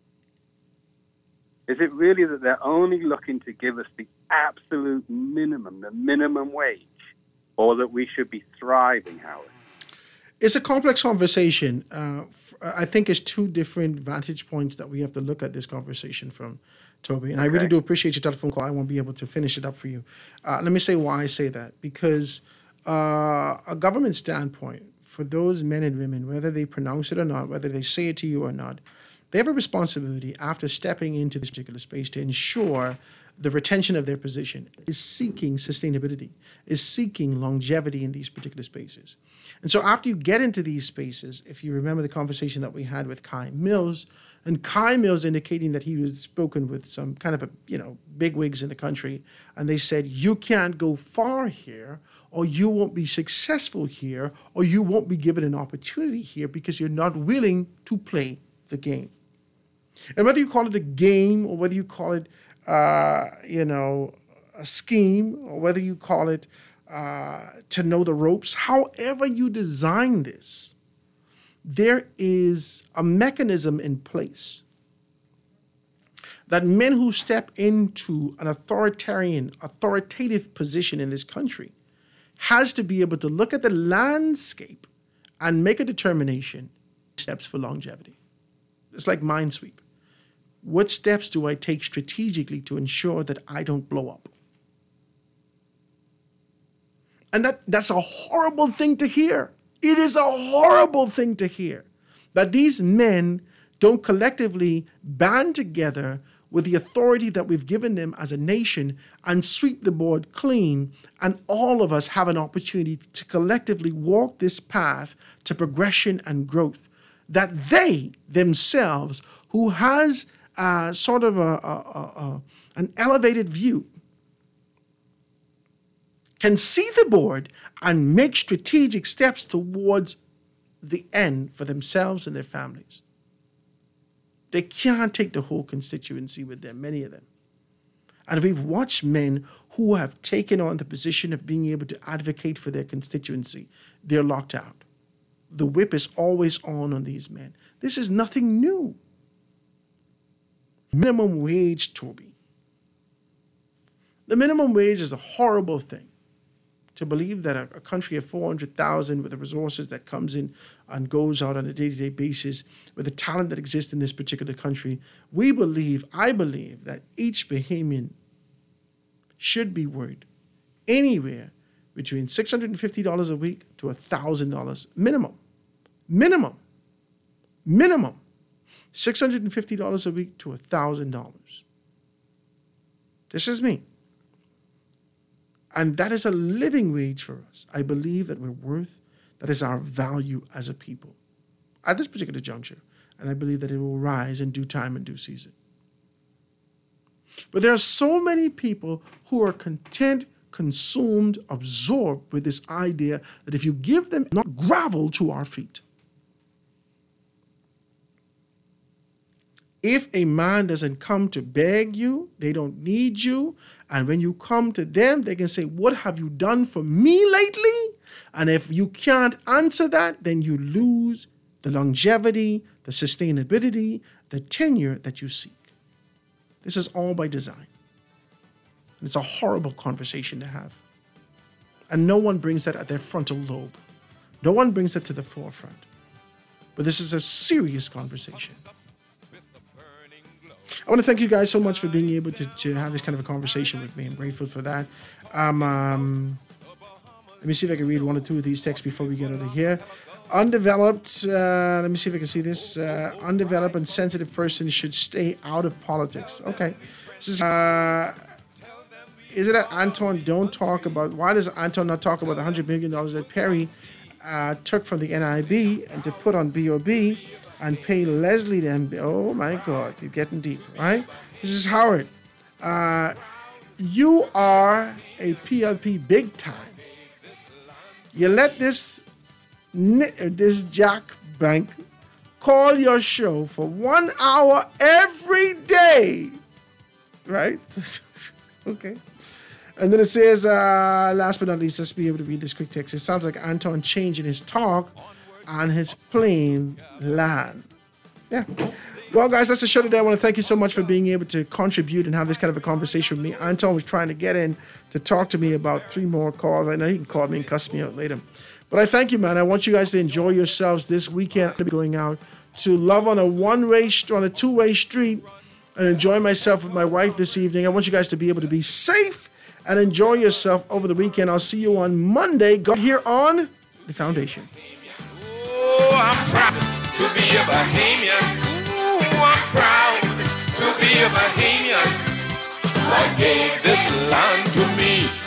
Is it really that they're only looking to give us the absolute minimum, the minimum wage, or that we should be thriving, Howard? It's a complex conversation. I think it's two different vantage points that we have to look at this conversation from, Toby. And I really do appreciate your telephone call. I won't be able to finish it up for you. Let me say why I say that. Because a government standpoint, for those men and women, whether they pronounce it or not, whether they say it to you or not, they have a responsibility after stepping into this particular space to ensure the retention of their position, is seeking sustainability, is seeking longevity in these particular spaces. And so after you get into these spaces, if you remember the conversation that we had with Kai Mills, and Kai Mills indicating that he was spoken with some kind of big wigs in the country, and they said, you can't go far here, or you won't be successful here, or you won't be given an opportunity here because you're not willing to play the game. And whether you call it a game, or whether you call it a scheme, or whether you call it to know the ropes, however you design this, there is a mechanism in place that men who step into an authoritative position in this country has to be able to look at the landscape and make a determination, steps for longevity. It's like Minesweep. What steps do I take strategically to ensure that I don't blow up? And that's a horrible thing to hear. It is a horrible thing to hear that these men don't collectively band together with the authority that we've given them as a nation and sweep the board clean, and all of us have an opportunity to collectively walk this path to progression and growth. That they themselves, who has sort of an elevated view, can see the board and make strategic steps towards the end for themselves and their families. They can't take the whole constituency with them, many of them. And we've watched men who have taken on the position of being able to advocate for their constituency. They're locked out. the whip is always on these men. This is nothing new. Minimum wage, Toby. The minimum wage is a horrible thing. To believe that a country of 400,000 with the resources that comes in and goes out on a day-to-day basis, with the talent that exists in this particular country, I believe that each Bahamian should be worth anywhere between $650 a week to $1,000 minimum. Minimum. $650 a week to $1,000. This is me. And that is a living wage for us. I believe that we're worth, that is our value as a people at this particular juncture. And I believe that it will rise in due time and due season. But there are so many people who are content, consumed, absorbed with this idea that if you give them not gravel to our feet, if a man doesn't come to beg you, they don't need you. And when you come to them, they can say, what have you done for me lately? And if you can't answer that, then you lose the longevity, the sustainability, the tenure that you seek. This is all by design. It's a horrible conversation to have. And no one brings that at their frontal lobe. No one brings it to the forefront. But this is a serious conversation. I want to thank you guys so much for being able to have this kind of a conversation with me. I'm grateful for that. Let me see if I can read one or two of these texts before we get out of here. Undeveloped, let me see if I can see this. Undeveloped and sensitive person should stay out of politics. Okay. This is it that Anton don't talk about, why does Anton not talk about the $100 million that Perry took from the NIB and to put on BOB and pay Leslie them? Oh my God, you're getting deep, right? This is Howard. You are a PLP big time. You let this Jack Bank call your show for 1 hour every day, right? Okay. And then it says, last but not least, let's be able to read this quick text. It sounds like Anton changing his talk on his plain land. Yeah. Well, guys, that's the show today. I want to thank you so much for being able to contribute and have this kind of a conversation with me. Anton was trying to get in to talk to me about 3 more calls. I know he can call me and cuss me out later. But I thank you, man. I want you guys to enjoy yourselves this weekend. I'm going to be going out to love on a two-way street and enjoy myself with my wife this evening. I want you guys to be able to be safe and enjoy yourself over the weekend. I'll see you on Monday. Go here on The Foundation. Oh, I'm proud to be a Bahamian. Oh, I'm proud to be a Bahamian. God gave this land to me.